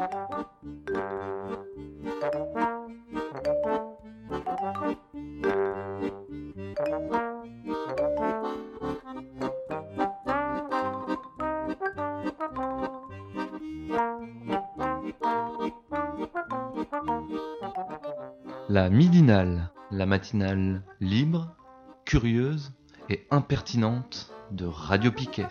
La midinale, la matinale libre, curieuse et impertinente de Radio Piquet.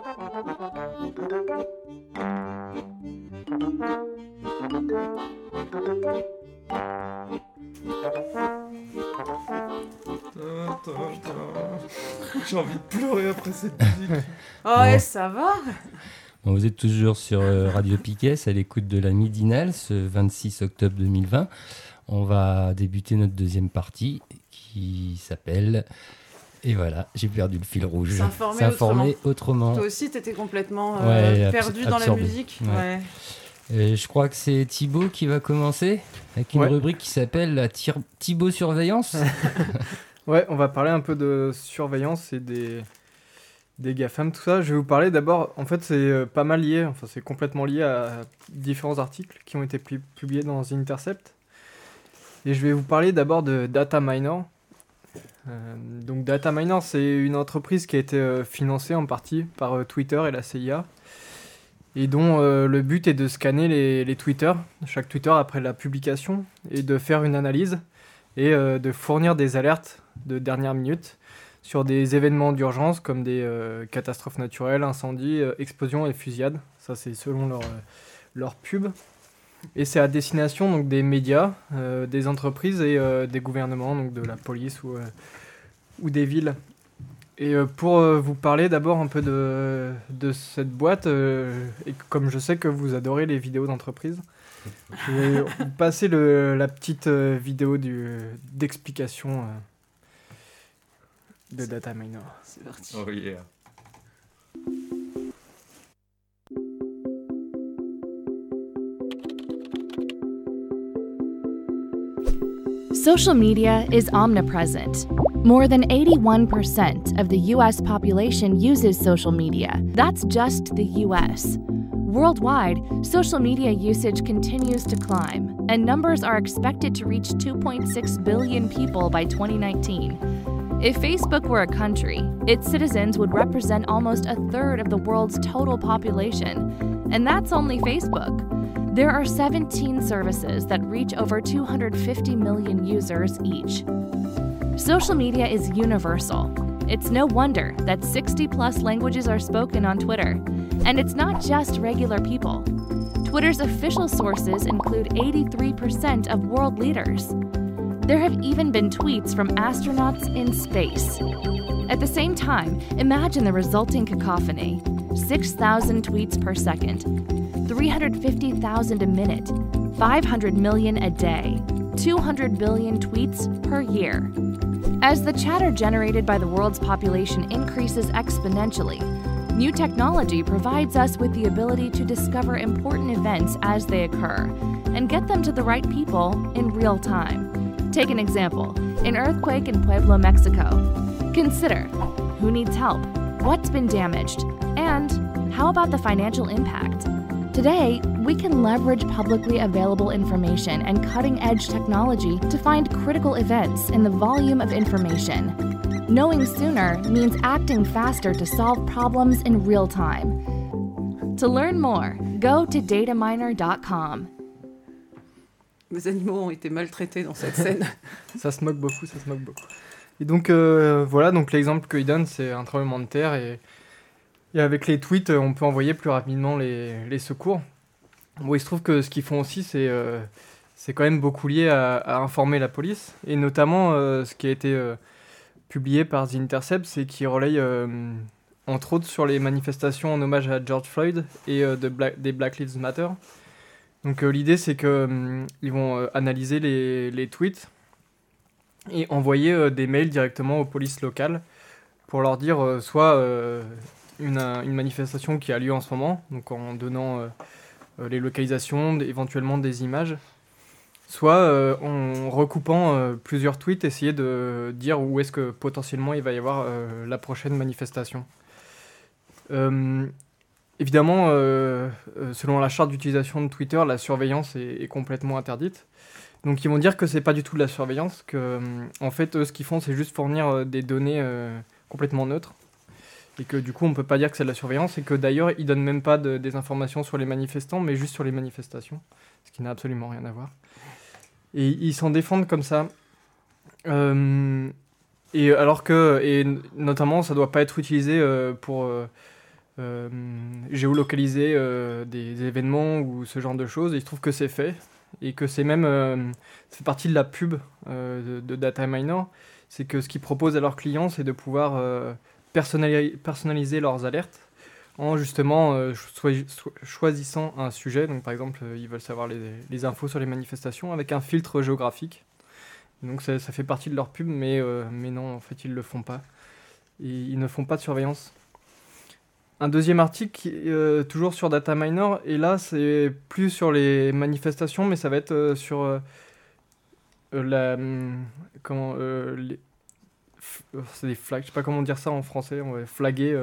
J'ai envie de pleurer après cette musique. Oh ouais, ça va. Bon, vous êtes toujours sur Radio Piquet, à l'écoute de la midinale, ce 26 octobre 2020. On va débuter notre deuxième partie qui s'appelle... Et voilà, j'ai perdu le fil rouge. S'informer autrement. Toi aussi, t'étais complètement perdu absorbé. Dans la musique. Ouais. Je crois que c'est Thibaut qui va commencer avec une rubrique qui s'appelle la Thibaut Surveillance. Ouais, on va parler un peu de surveillance et des GAFAM, tout ça. Je vais vous parler d'abord, en fait c'est pas mal lié, enfin c'est complètement lié à différents articles qui ont été publiés dans The Intercept. Et je vais vous parler d'abord de Dataminr. Donc Dataminr, c'est une entreprise qui a été financée en partie par Twitter et la CIA, et dont le but est de scanner les Twitter, chaque Twitter après la publication, et de faire une analyse et de fournir des alertes de dernière minute sur des événements d'urgence comme des catastrophes naturelles, incendies, explosions et fusillades. Ça c'est selon leur pub. Et c'est à destination donc, des médias, des entreprises et des gouvernements, donc de la police ou des villes. Et pour vous parler d'abord un peu de cette boîte, et comme je sais que vous adorez les vidéos d'entreprise, je vais vous passer la petite vidéo d'explication de Dataminr. C'est parti. Oh yeah. Social media is omnipresent. More than 81% of the US population uses social media. That's just the US. Worldwide, social media usage continues to climb, and numbers are expected to reach 2.6 billion people by 2019. If Facebook were a country, its citizens would represent almost a third of the world's total population, and that's only Facebook. There are 17 services that reach over 250 million users each. Social media is universal. It's no wonder that 60+ languages are spoken on Twitter. And it's not just regular people. Twitter's official sources include 83% of world leaders. There have even been tweets from astronauts in space. At the same time, imagine the resulting cacophony. 6,000 tweets per second, 350,000 a minute, 500 million a day, 200 billion tweets per year. As the chatter generated by the world's population increases exponentially, new technology provides us with the ability to discover important events as they occur and get them to the right people in real time. Take an example, an earthquake in Puebla, Mexico. Consider who needs help, what's been damaged, and how about the financial impact? Today, we can leverage publicly available information and cutting-edge technology to find critical events in the volume of information. Knowing sooner means acting faster to solve problems in real time. To learn more, go to dataminr.com. Les animaux ont été maltraités dans cette scène. Ça se moque beaucoup. Et donc, voilà, donc l'exemple qu'il donne, c'est un tremblement de terre et avec les tweets, on peut envoyer plus rapidement les secours. Bon, il se trouve que ce qu'ils font aussi, c'est quand même beaucoup lié à informer la police. Et notamment, ce qui a été publié par The Intercept, c'est qu'ils relayent, entre autres, sur les manifestations en hommage à George Floyd et des Black Lives Matter. Donc l'idée, c'est qu'ils vont analyser les tweets et envoyer des mails directement aux polices locales pour leur dire soit une manifestation qui a lieu en ce moment, donc en donnant les localisations, éventuellement des images, soit en recoupant plusieurs tweets, essayer de dire où est-ce que potentiellement il va y avoir la prochaine manifestation. Et évidemment, selon la charte d'utilisation de Twitter, la surveillance est complètement interdite. Donc ils vont dire que c'est pas du tout de la surveillance, que en fait eux ce qu'ils font c'est juste fournir des données complètement neutres et que du coup on peut pas dire que c'est de la surveillance et que d'ailleurs ils donnent même pas des informations sur les manifestants mais juste sur les manifestations, ce qui n'a absolument rien à voir. Et ils s'en défendent comme ça. Et alors que et notamment ça doit pas être utilisé pour géolocaliser des événements ou ce genre de choses. Et il se trouve que c'est fait. Et que c'est même, ça fait partie de la pub de Dataminor, c'est que ce qu'ils proposent à leurs clients, c'est de pouvoir personnaliser leurs alertes en justement choisissant un sujet. Donc par exemple, ils veulent savoir les infos sur les manifestations avec un filtre géographique. Donc ça fait partie de leur pub, mais non, en fait, ils ne le font pas. Et ils ne font pas de surveillance. Un deuxième article, toujours sur Dataminor, et là c'est plus sur les manifestations, mais ça va être sur c'est des flags, je sais pas comment dire ça en français, on va flaguer,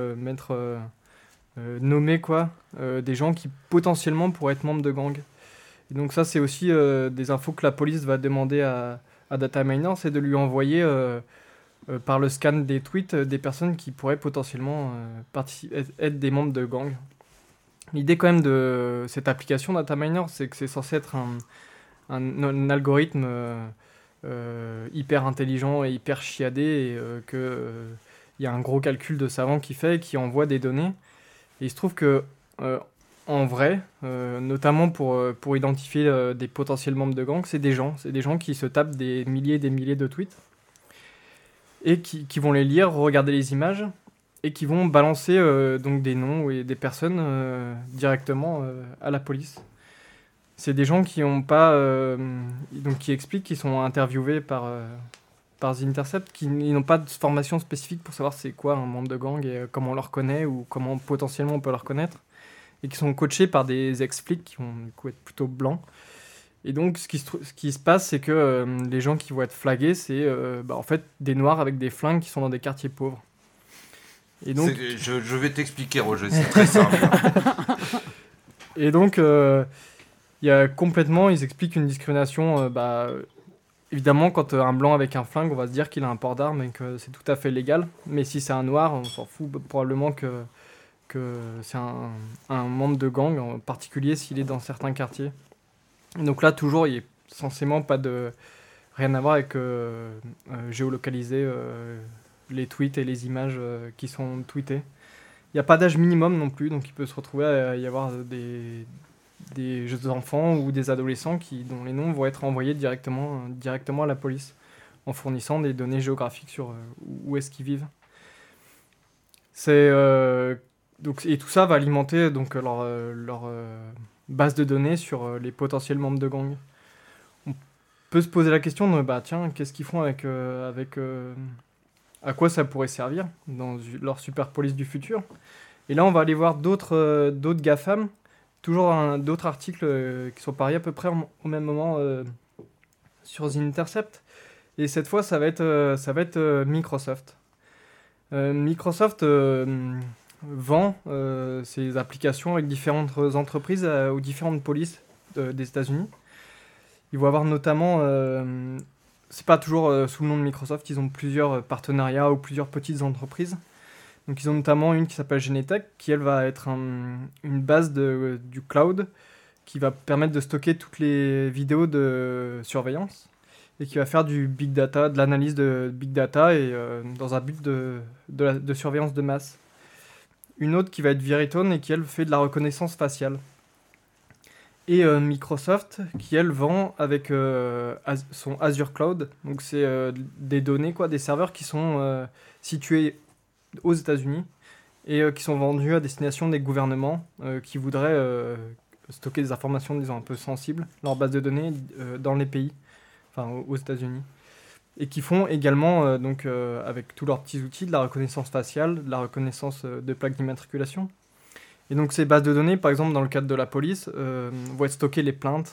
nommer quoi, des gens qui potentiellement pourraient être membres de gangs. Et donc ça c'est aussi des infos que la police va demander à Dataminor, c'est de lui envoyer par le scan des tweets des personnes qui pourraient potentiellement être des membres de gangs. L'idée quand même de cette application Dataminor, c'est que c'est censé être un algorithme hyper intelligent et hyper chiadé et qu'il y a un gros calcul de savant qui fait et qui envoie des données. Et il se trouve que en vrai, notamment pour identifier des potentiels membres de gangs, c'est des gens qui se tapent des milliers et des milliers de tweets et qui vont les lire, regarder les images, et qui vont balancer donc des noms et des personnes directement à la police. C'est des gens qui ont pas, donc qui expliquent qu'ils sont interviewés par The Intercept, qui n'ont pas de formation spécifique pour savoir c'est quoi un membre de gang et comment on le reconnaît ou comment potentiellement on peut le reconnaître, et qui sont coachés par des ex-flics qui vont du coup être plutôt blancs. Et donc, ce qui se passe, c'est que les gens qui vont être flagués, c'est en fait des noirs avec des flingues qui sont dans des quartiers pauvres. Et donc... je vais t'expliquer, Roger, c'est très simple. Et donc, il y a complètement, ils expliquent une discrimination. Évidemment, quand un blanc avec un flingue, on va se dire qu'il a un port d'armes et que c'est tout à fait légal. Mais si c'est un noir, on s'en fout probablement que c'est un membre de gang, en particulier s'il est dans certains quartiers. Donc là, toujours, il n'y a censément rien à voir avec géolocaliser les tweets et les images qui sont tweetées. Il n'y a pas d'âge minimum non plus, donc il peut se retrouver à y avoir des jeunes enfants ou des adolescents dont les noms vont être envoyés directement à la police en fournissant des données géographiques sur où est-ce qu'ils vivent. Et tout ça va alimenter donc, leur base de données sur les potentiels membres de gangs. On peut se poser la question de qu'est-ce qu'ils font avec à quoi ça pourrait servir dans leur super police du futur. Et là, on va aller voir d'autres GAFAM, toujours d'autres articles qui sont parus à peu près au même moment sur The Intercept. Et cette fois, ça va être Microsoft. Microsoft vend ses applications avec différentes entreprises aux différentes polices des États-Unis. Ils vont avoir notamment... c'est pas toujours sous le nom de Microsoft, ils ont plusieurs partenariats ou plusieurs petites entreprises. Donc ils ont notamment une qui s'appelle Genetec, qui elle va être une base du cloud qui va permettre de stocker toutes les vidéos de surveillance et qui va faire du big data, de l'analyse de big data et dans un but de surveillance de masse. Une autre qui va être Veritone et qui elle fait de la reconnaissance faciale. Et Microsoft qui elle vend avec son Azure Cloud, donc c'est des données, des serveurs qui sont situés aux États-Unis et qui sont vendus à destination des gouvernements qui voudraient stocker des informations, disons, un peu sensibles, leur base de données dans les pays, aux États-Unis. Et qui font également, avec tous leurs petits outils, de la reconnaissance faciale, de la reconnaissance de plaques d'immatriculation. Et donc ces bases de données, par exemple dans le cadre de la police, vont être stockées les plaintes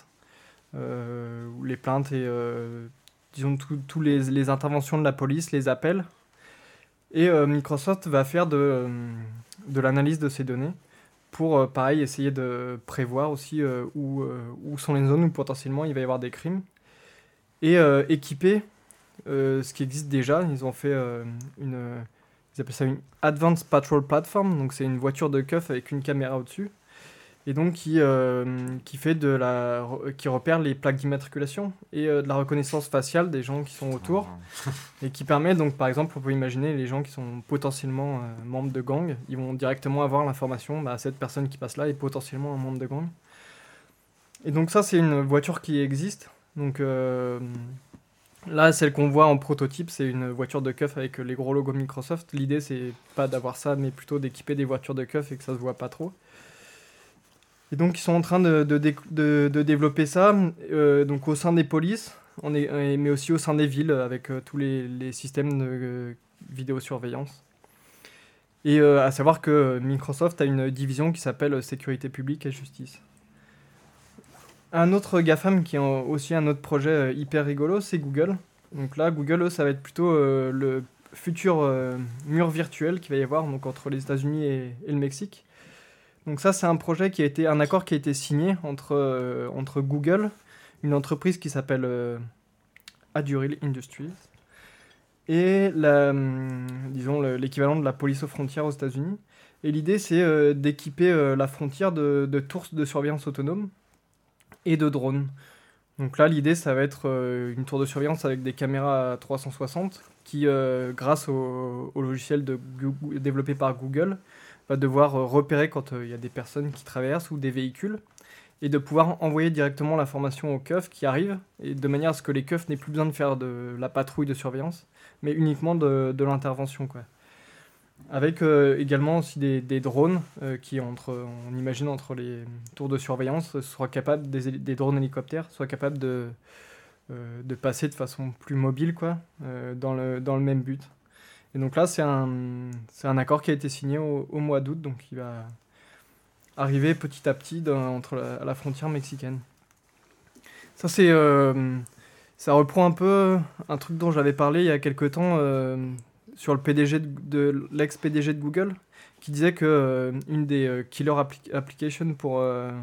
et disons tous les interventions de la police, les appels. Et Microsoft va faire de l'analyse de ces données pour, pareil, essayer de prévoir aussi où sont les zones où potentiellement il va y avoir des crimes. Et équiper ce qui existe déjà. Ils ont fait ils appellent ça une Advanced Patrol Platform, donc c'est une voiture de keuf avec une caméra au-dessus. Et donc qui repère les plaques d'immatriculation et de la reconnaissance faciale des gens qui sont autour. Et qui permet donc, par exemple, on peut imaginer les gens qui sont potentiellement membres de gang, ils vont directement avoir l'information, cette personne qui passe là est potentiellement un membre de gang. Et donc ça, c'est une voiture qui existe. Donc là, celle qu'on voit en prototype, c'est une voiture de keuf avec les gros logos Microsoft. L'idée, c'est pas d'avoir ça, mais plutôt d'équiper des voitures de keuf et que ça se voit pas trop. Et donc, ils sont en train de développer ça donc au sein des polices, mais aussi au sein des villes, avec tous les systèmes de vidéosurveillance. Et à savoir que Microsoft a une division qui s'appelle Sécurité publique et justice. Un autre GAFAM qui a aussi un autre projet hyper rigolo, c'est Google. Donc là, Google, ça va être plutôt le futur mur virtuel qu'il va y avoir donc, entre les États-Unis et le Mexique. Donc ça, c'est un accord qui a été signé entre Google, une entreprise qui s'appelle Aduril Industries, et l'équivalent de la police aux frontières aux États-Unis. Et l'idée, c'est d'équiper la frontière de tours de surveillance autonome et de drones. Donc là, l'idée, ça va être une tour de surveillance avec des caméras à 360 qui, grâce au logiciel développé par Google, va devoir repérer quand il y a des personnes qui traversent ou des véhicules et de pouvoir envoyer directement l'information aux keufs qui arrivent, et de manière à ce que les keufs n'aient plus besoin de faire de la patrouille de surveillance, mais uniquement de l'intervention, quoi. Avec également aussi des drones qui, on imagine, entre les tours de surveillance, soient capables, des drones hélicoptères, soient capables de passer de façon plus mobile, quoi, dans le même but. Et donc là, c'est un accord qui a été signé au mois d'août, donc il va arriver petit à petit à la frontière mexicaine. Ça, ça reprend un peu un truc dont j'avais parlé il y a quelques temps sur le PDG l'ex-PDG de Google, qui disait que une des killer applications pour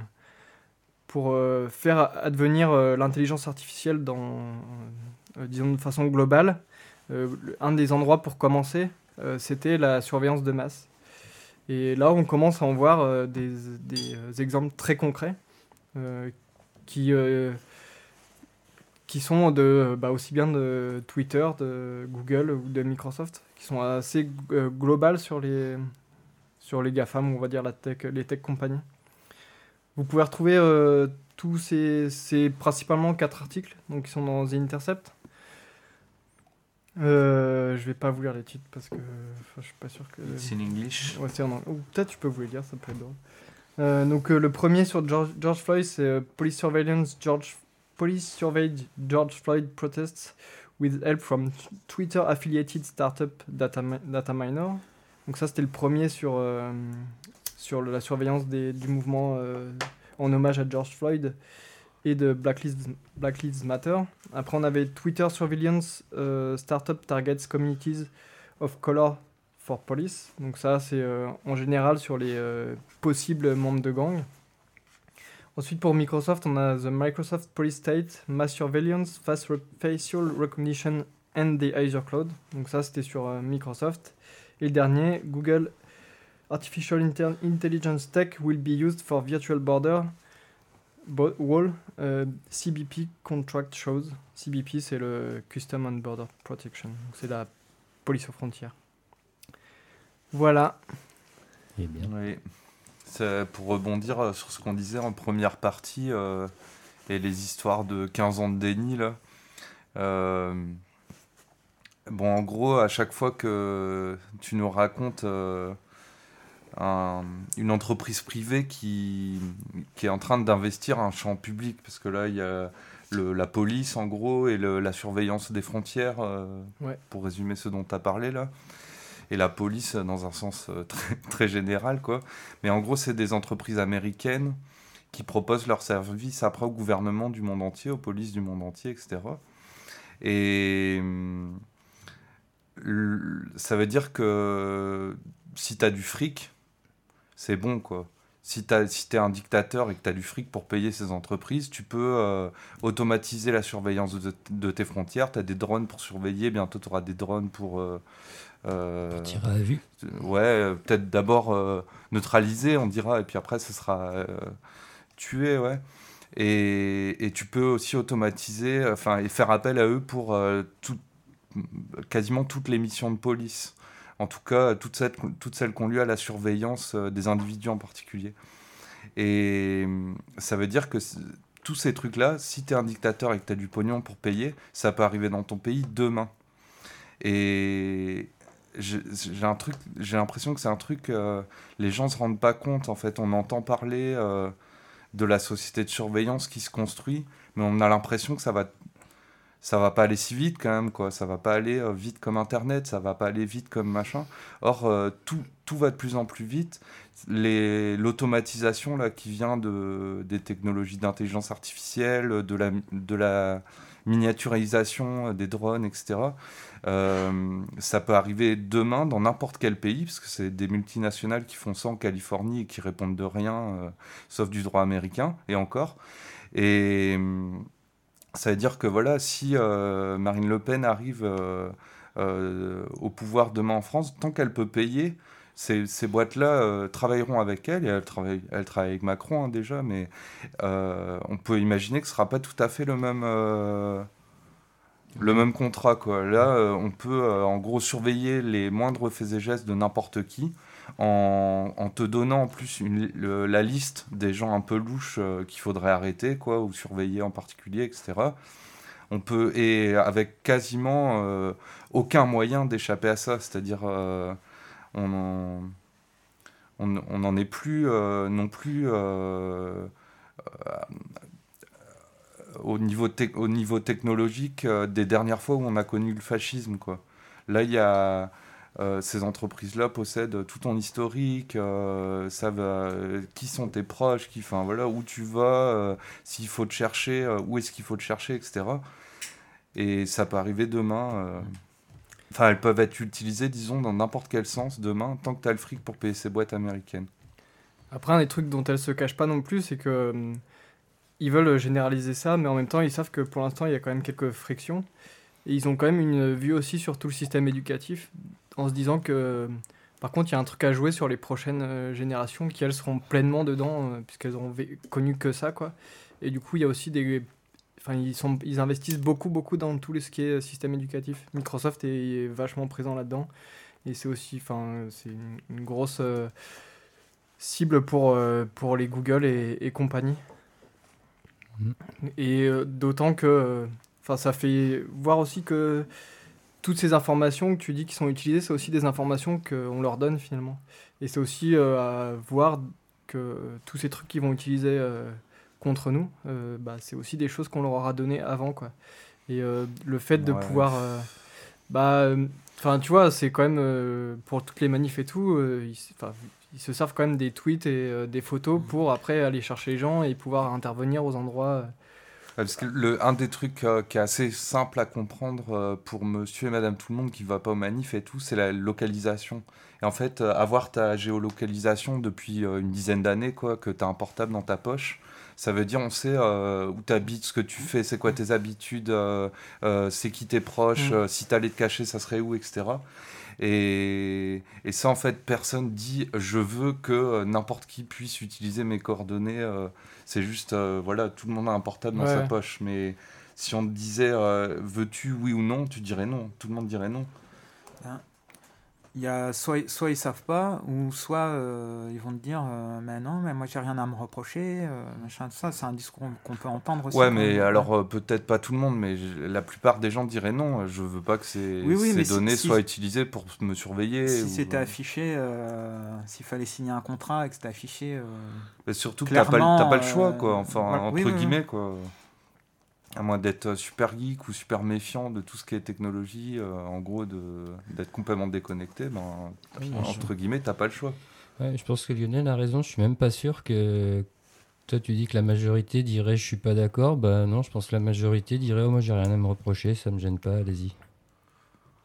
faire advenir l'intelligence artificielle disons de façon globale, un des endroits pour commencer, c'était la surveillance de masse. Et là, on commence à en voir des exemples très concrets qui sont aussi bien de Twitter, de Google ou de Microsoft, qui sont assez globales sur les GAFAM, on va dire les tech compagnies. Vous pouvez retrouver tous ces principalement 4 articles donc, qui sont dans The Intercept. Je vais pas vous lire les titres parce que je suis pas sûr que. C'est en English. Ouais, c'est en anglais. Ou peut-être je peux vous les lire, ça peut être drôle. Donc le premier sur George Floyd, c'est Police surveyed George Floyd protests with help from Twitter affiliated startup Dataminer. Donc ça c'était le premier sur la surveillance du mouvement en hommage à George Floyd et de Black Lives Matter. Après, on avait Twitter Surveillance Startup Targets Communities of Color for Police. Donc ça, c'est en général sur les possibles membres de gangs. Ensuite, pour Microsoft, on a The Microsoft Police State, Mass Surveillance, Facial Recognition and the Azure Cloud. Donc ça, c'était sur Microsoft. Et le dernier, Google Artificial Intelligence Tech will be used for virtual border wall, CBP contract shows. CBP, c'est le Custom and Border Protection. Donc c'est la police aux frontières. Voilà. Eh bien. Oui. Pour rebondir sur ce qu'on disait en première partie et les histoires de 15 ans de déni, là. En gros, à chaque fois que tu nous racontes une entreprise privée qui est en train d'investir un champ public, parce que là, il y a la police, en gros, et la surveillance des frontières, pour résumer ce dont tu as parlé, là. Et la police dans un sens très, très général, quoi. Mais en gros, c'est des entreprises américaines qui proposent leurs services après au gouvernement du monde entier, aux polices du monde entier, etc. Et ça veut dire que si tu as du fric, c'est bon, quoi. Si t'es un dictateur et que tu as du fric pour payer ces entreprises, tu peux automatiser la surveillance de tes frontières. Tu as des drones pour surveiller, bientôt tu auras des drones pour tirer à la vue. Ouais, peut-être d'abord neutraliser, on dira, et puis après ce sera tuer, ouais. Et tu peux aussi automatiser, et faire appel à eux pour quasiment toutes les missions de police. En tout cas, toutes celles qui ont lieu à la surveillance des individus en particulier. Et ça veut dire que tous ces trucs-là, si tu es un dictateur et que tu as du pognon pour payer, ça peut arriver dans ton pays demain. Et j'ai l'impression que c'est un truc, les gens ne se rendent pas compte, en fait. On entend parler de la société de surveillance qui se construit, mais on a l'impression que ça va pas aller si vite quand même, quoi. Ça va pas aller vite comme Internet, ça va pas aller vite comme machin. Or, tout va de plus en plus vite. L'automatisation là, qui vient des technologies d'intelligence artificielle, de la miniaturisation des drones, etc., ça peut arriver demain dans n'importe quel pays, parce que c'est des multinationales qui font ça en Californie et qui répondent de rien, sauf du droit américain, et encore. Et ça veut dire que voilà, si Marine Le Pen arrive au pouvoir demain en France, tant qu'elle peut payer, ces boîtes-là travailleront avec elle, et elle travaille avec Macron déjà, mais on peut imaginer que ce ne sera pas tout à fait le même contrat, quoi. Là, on peut en gros surveiller les moindres faits et gestes de n'importe qui, en te donnant en plus la liste des gens un peu louches qu'il faudrait arrêter, quoi, ou surveiller en particulier, etc. Et avec quasiment aucun moyen d'échapper à ça, c'est-à-dire on n'en est plus non plus au niveau technologique des dernières fois où on a connu le fascisme, quoi. Là, il y a ces entreprises-là possèdent tout ton historique, savent qui sont tes proches, voilà, où tu vas, s'il faut te chercher, où est-ce qu'il faut te chercher, etc. Et ça peut arriver demain. Elles peuvent être utilisées, disons, dans n'importe quel sens demain, tant que tu as le fric pour payer ces boîtes américaines. Après, un des trucs dont elles se cachent pas non plus, c'est que ils veulent généraliser ça, mais en même temps, ils savent que pour l'instant, il y a quand même quelques frictions. Et ils ont quand même une vue aussi sur tout le système éducatif, en se disant que, par contre, il y a un truc à jouer sur les prochaines générations qui, elles, seront pleinement dedans, puisqu'elles n'auront connu que ça, quoi. Et du coup, il y a aussi ils investissent beaucoup dans tout ce qui est système éducatif. Microsoft est vachement présent là-dedans. Et c'est aussi, c'est une grosse cible pour les Google et compagnie. Et d'autant que ça fait voir aussi que toutes ces informations que tu dis qui sont utilisées, c'est aussi des informations qu'on leur donne finalement. Et c'est aussi à voir que tous ces trucs qu'ils vont utiliser contre nous, c'est aussi des choses qu'on leur aura données avant, quoi. Et le fait de pouvoir... tu vois, c'est quand même... pour toutes les manifs et tout, ils se servent quand même des tweets et des photos pour après aller chercher les gens et pouvoir intervenir aux endroits... Parce que un des trucs qui est assez simple à comprendre pour monsieur et madame tout le monde qui ne va pas aux manifs et tout, c'est la localisation. Et en fait, avoir ta géolocalisation depuis une dizaine d'années, quoi, que tu as un portable dans ta poche, ça veut dire on sait où tu habites, ce que tu fais, c'est quoi tes habitudes, c'est qui tes proches, si tu allais te cacher, ça serait où, etc. Et ça, en fait, personne dit je veux que n'importe qui puisse utiliser mes coordonnées. C'est juste, voilà, tout le monde a un portable dans sa poche. Mais si on te disait veux-tu, oui ou non, tu dirais non. Tout le monde dirait non. Il y a soit ils savent pas, ou soit ils vont te dire mais non, mais moi j'ai rien à me reprocher, machin, tout ça, c'est un discours qu'on peut entendre aussi. Ouais, mais alors peut-être pas tout le monde, mais la plupart des gens diraient non, je veux pas que ces données soient utilisées pour me surveiller. Si c'était affiché, s'il fallait signer un contrat et que c'était affiché. Surtout que t'as pas le choix, quoi, entre guillemets, quoi. À moins d'être super geek ou super méfiant de tout ce qui est technologie, en gros, d'être complètement déconnecté, entre guillemets, t'as pas le choix. Ouais, je pense que Lionel a raison, je suis même pas sûr que... Toi, tu dis que la majorité dirait « je suis pas d'accord », bah non, je pense que la majorité dirait « oh, moi j'ai rien à me reprocher, ça me gêne pas, allez-y ».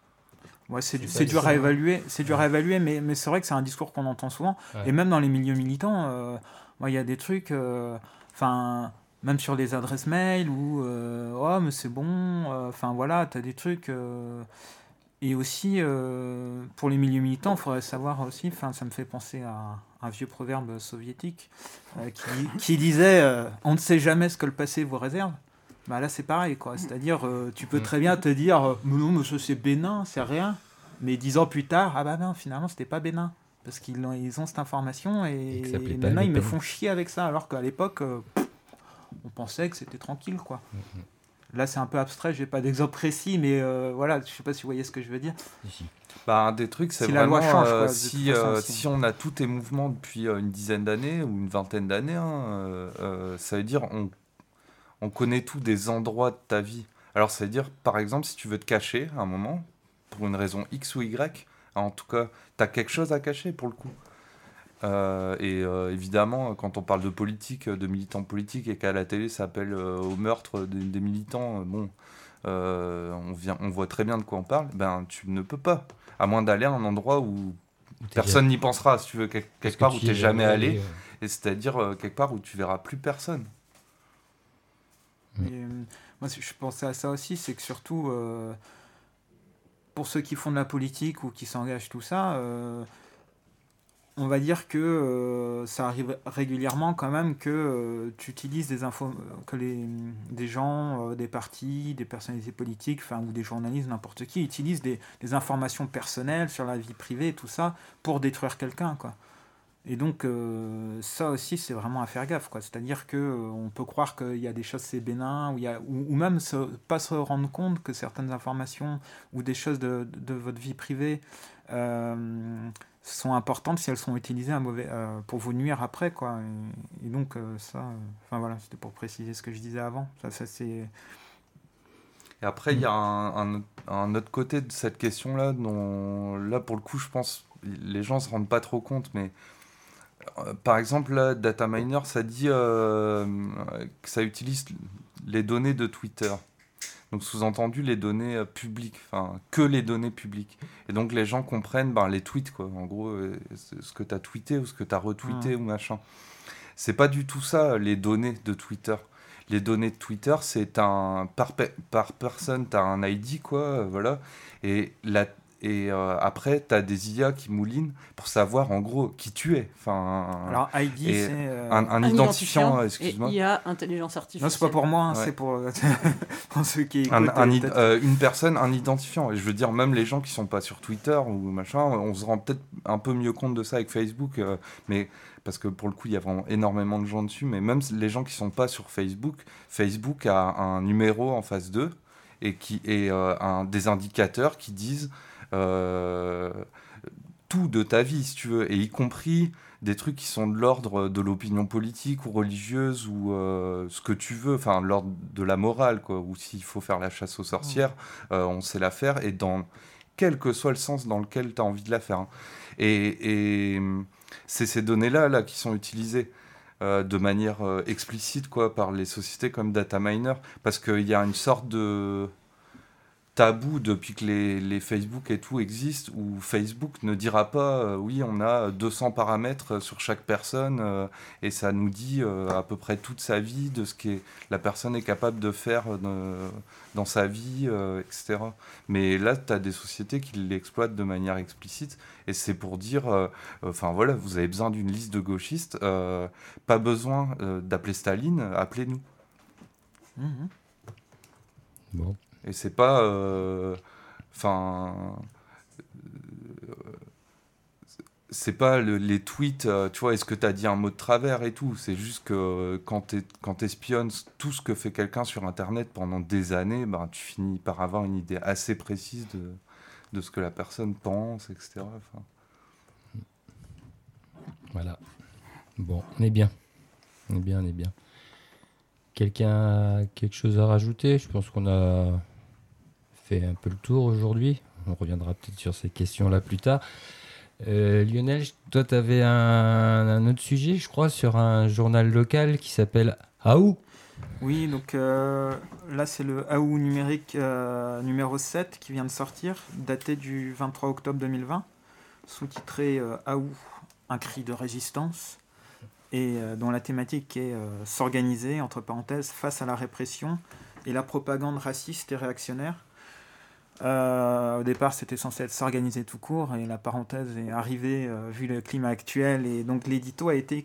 Ouais, c'est dur à évaluer, mais c'est vrai que c'est un discours qu'on entend souvent. Ouais. Et même dans les milieux militants, il y a des trucs, même sur les adresses mail, où oh, mais c'est bon, voilà, t'as des trucs. Et aussi, pour les milieux militants, il faudrait savoir aussi, ça me fait penser à un vieux proverbe soviétique qui disait on ne sait jamais ce que le passé vous réserve. Bah là, c'est pareil, quoi. C'est-à-dire, tu peux très bien te dire non, mais ça, c'est bénin, c'est rien. Mais 10 ans plus tard, ah bah non, finalement, c'était pas bénin. Parce qu'ils ont cette information et maintenant, ils me font chier avec ça. Alors qu'à l'époque, on pensait que c'était tranquille, quoi. Là, c'est un peu abstrait, je n'ai pas d'exemple précis, mais voilà, je ne sais pas si vous voyez ce que je veux dire. Un des trucs, c'est vraiment la loi change, quoi, si on a tous tes mouvements depuis une dizaine d'années ou une vingtaine d'années, ça veut dire on connaît tous des endroits de ta vie. Alors, ça veut dire, par exemple, si tu veux te cacher à un moment, pour une raison X ou Y, en tout cas, tu as quelque chose à cacher pour le coup. Évidemment, quand on parle de politique, de militants politiques, et qu'à la télé ça appelle au meurtre des militants, on voit très bien de quoi on parle. Ben, tu ne peux pas, à moins d'aller à un endroit où personne n'y pensera, si tu veux, quelque part où tu n'es jamais allé, et c'est-à-dire quelque part où tu verras plus personne. Et, moi, je pensais à ça aussi, c'est que surtout pour ceux qui font de la politique ou qui s'engagent, tout ça, on va dire que ça arrive régulièrement quand même que tu utilises des infos, que des gens, des partis, des personnalités politiques, ou des journalistes, n'importe qui, utilisent des informations personnelles sur la vie privée et tout ça pour détruire quelqu'un, quoi. Et donc, ça aussi, c'est vraiment à faire gaffe, quoi. C'est-à-dire qu'on peut croire qu'il y a des choses, c'est bénin, ou même pas se rendre compte que certaines informations ou des choses de votre vie privée sont importantes si elles sont utilisées pour vous nuire après, quoi. Et donc, voilà, c'était pour préciser ce que je disais avant. Ça c'est... Et après, il y a un autre côté de cette question-là, dont, là, pour le coup, je pense, les gens ne se rendent pas trop compte, mais... Par exemple, là, Data Miner, ça dit que ça utilise les données de Twitter. Donc, sous-entendu, les données publiques, que les données publiques. Et donc, les gens comprennent les tweets, quoi. En gros, ce que tu as tweeté ou ce que tu as retweeté ou machin. C'est pas du tout ça, les données de Twitter. Les données de Twitter, c'est par personne, tu as un ID, quoi, voilà. Et après, tu as des IA qui moulinent pour savoir, en gros, qui tu es. Alors, ID, c'est... Un identifiant, excuse-moi. Et IA, intelligence artificielle. Non, c'est pas pour moi, c'est pour ceux qui écoutent. Une personne, un identifiant. Et je veux dire, même les gens qui sont pas sur Twitter ou machin, on se rend peut-être un peu mieux compte de ça avec Facebook, mais parce que pour le coup, il y a vraiment énormément de gens dessus. Mais même les gens qui sont pas sur Facebook, Facebook a un numéro en face d'eux et des indicateurs qui disent... tout de ta vie, si tu veux, et y compris des trucs qui sont de l'ordre de l'opinion politique ou religieuse ou ce que tu veux, l'ordre de la morale, quoi, ou s'il faut faire la chasse aux sorcières, on sait la faire, et dans quel que soit le sens dans lequel tu as envie de la faire. Et c'est ces données-là qui sont utilisées de manière explicite, quoi, par les sociétés comme Data Miner, parce qu'il y a une sorte de... tabou depuis que les Facebook et tout existent, où Facebook ne dira pas oui, on a 200 paramètres sur chaque personne et ça nous dit à peu près toute sa vie, de ce que la personne est capable de faire dans sa vie, etc. Mais là, tu as des sociétés qui l'exploitent de manière explicite, et c'est pour dire voilà, vous avez besoin d'une liste de gauchistes, pas besoin d'appeler Staline, appelez-nous. Bon. Et c'est pas... c'est pas les tweets, tu vois, est-ce que tu as dit un mot de travers et tout. C'est juste que quand t'espionnes tout ce que fait quelqu'un sur Internet pendant des années, tu finis par avoir une idée assez précise de ce que la personne pense, etc. Voilà. Bon, on est bien. Quelqu'un a quelque chose à rajouter? Je pense qu'on a fait un peu le tour aujourd'hui. On reviendra peut-être sur ces questions-là plus tard. Lionel, toi, tu avais un autre sujet, je crois, sur un journal local qui s'appelle Aou. Oui, donc là, c'est le Aou numérique numéro 7 qui vient de sortir, daté du 23 octobre 2020, sous-titré Aou, un cri de résistance, et dont la thématique est s'organiser, entre parenthèses, face à la répression et la propagande raciste et réactionnaire. Au départ, c'était censé être s'organiser tout court, et la parenthèse est arrivée vu le climat actuel, et donc l'édito a été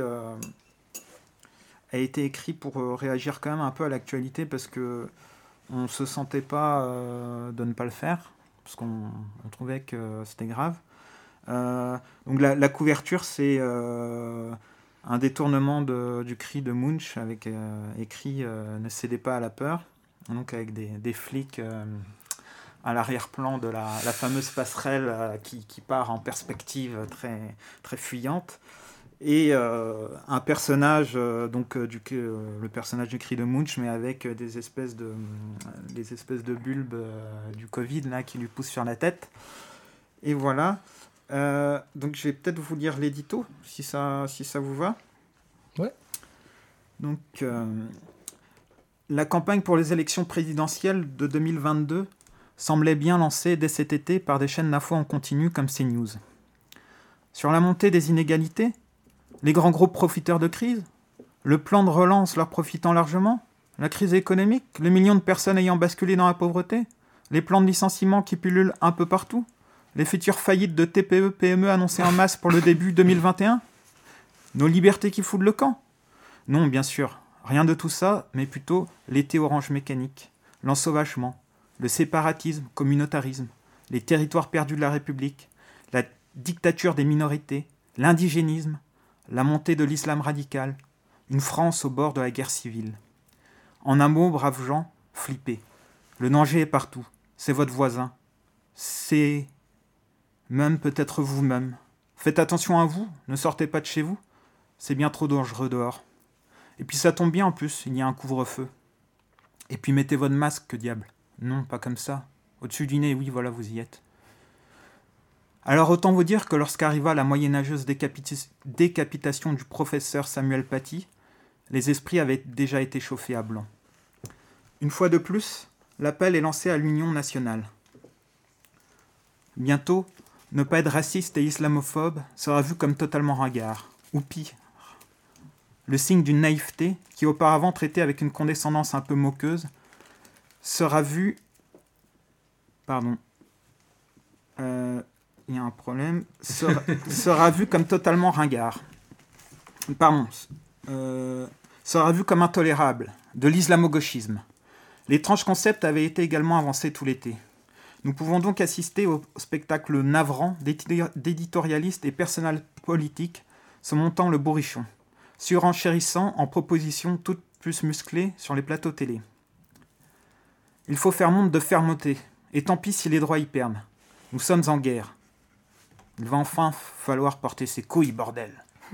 écrit pour réagir quand même un peu à l'actualité, parce que on se sentait pas de ne pas le faire, parce qu'on trouvait que c'était grave. Donc la couverture, c'est un détournement du cri de Munch avec écrit ne cédez pas à la peur, donc avec des flics à l'arrière-plan de la fameuse passerelle qui part en perspective très, très fuyante, et un personnage, le personnage du cri de Munch, mais avec des espèces de bulbes du Covid là, qui lui poussent sur la tête. Et voilà. Donc je vais peut-être vous lire l'édito, si ça vous va. Ouais. Donc, la campagne pour les élections présidentielles de 2022 semblait bien lancée dès cet été par des chaînes d'infos en continu comme CNews. Sur la montée des inégalités, les grands groupes profiteurs de crise, le plan de relance leur profitant largement, la crise économique, les millions de personnes ayant basculé dans la pauvreté, les plans de licenciement qui pullulent un peu partout, les futures faillites de TPE, PME annoncées en masse pour le début 2021, nos libertés qui foudent le camp. Non, bien sûr, rien de tout ça, mais plutôt l'été orange mécanique, l'ensauvagement, le séparatisme, communautarisme, les territoires perdus de la République, la dictature des minorités, l'indigénisme, la montée de l'islam radical, une France au bord de la guerre civile. En un mot, braves gens, flippez. Le danger est partout. C'est votre voisin. C'est même peut-être vous-même. Faites attention à vous, ne sortez pas de chez vous. C'est bien trop dangereux dehors. Et puis ça tombe bien en plus, il y a un couvre-feu. Et puis mettez votre masque, que diable. Non, pas comme ça. Au-dessus du nez, oui, voilà, vous y êtes. Alors autant vous dire que lorsqu'arriva la moyenâgeuse décapitation du professeur Samuel Paty, les esprits avaient déjà été chauffés à blanc. Une fois de plus, l'appel est lancé à l'Union nationale. Bientôt, ne pas être raciste et islamophobe sera vu comme totalement ringard, ou pire. Le signe d'une naïveté, qui auparavant traitait avec une condescendance un peu moqueuse, sera vu... il y a un problème. Sera vu comme totalement ringard. Sera vu comme intolérable, de l'islamo-gauchisme. L'étrange concept avait été également avancé tout l'été. Nous pouvons donc assister au spectacle navrant d'éditorialistes et personnels politiques se montant le bourrichon, surenchérissant en propositions toutes plus musclées sur les plateaux télé. Il faut faire montre de fermeté, et tant pis si les droits y perdent. Nous sommes en guerre. Il va enfin falloir porter ses couilles, bordel.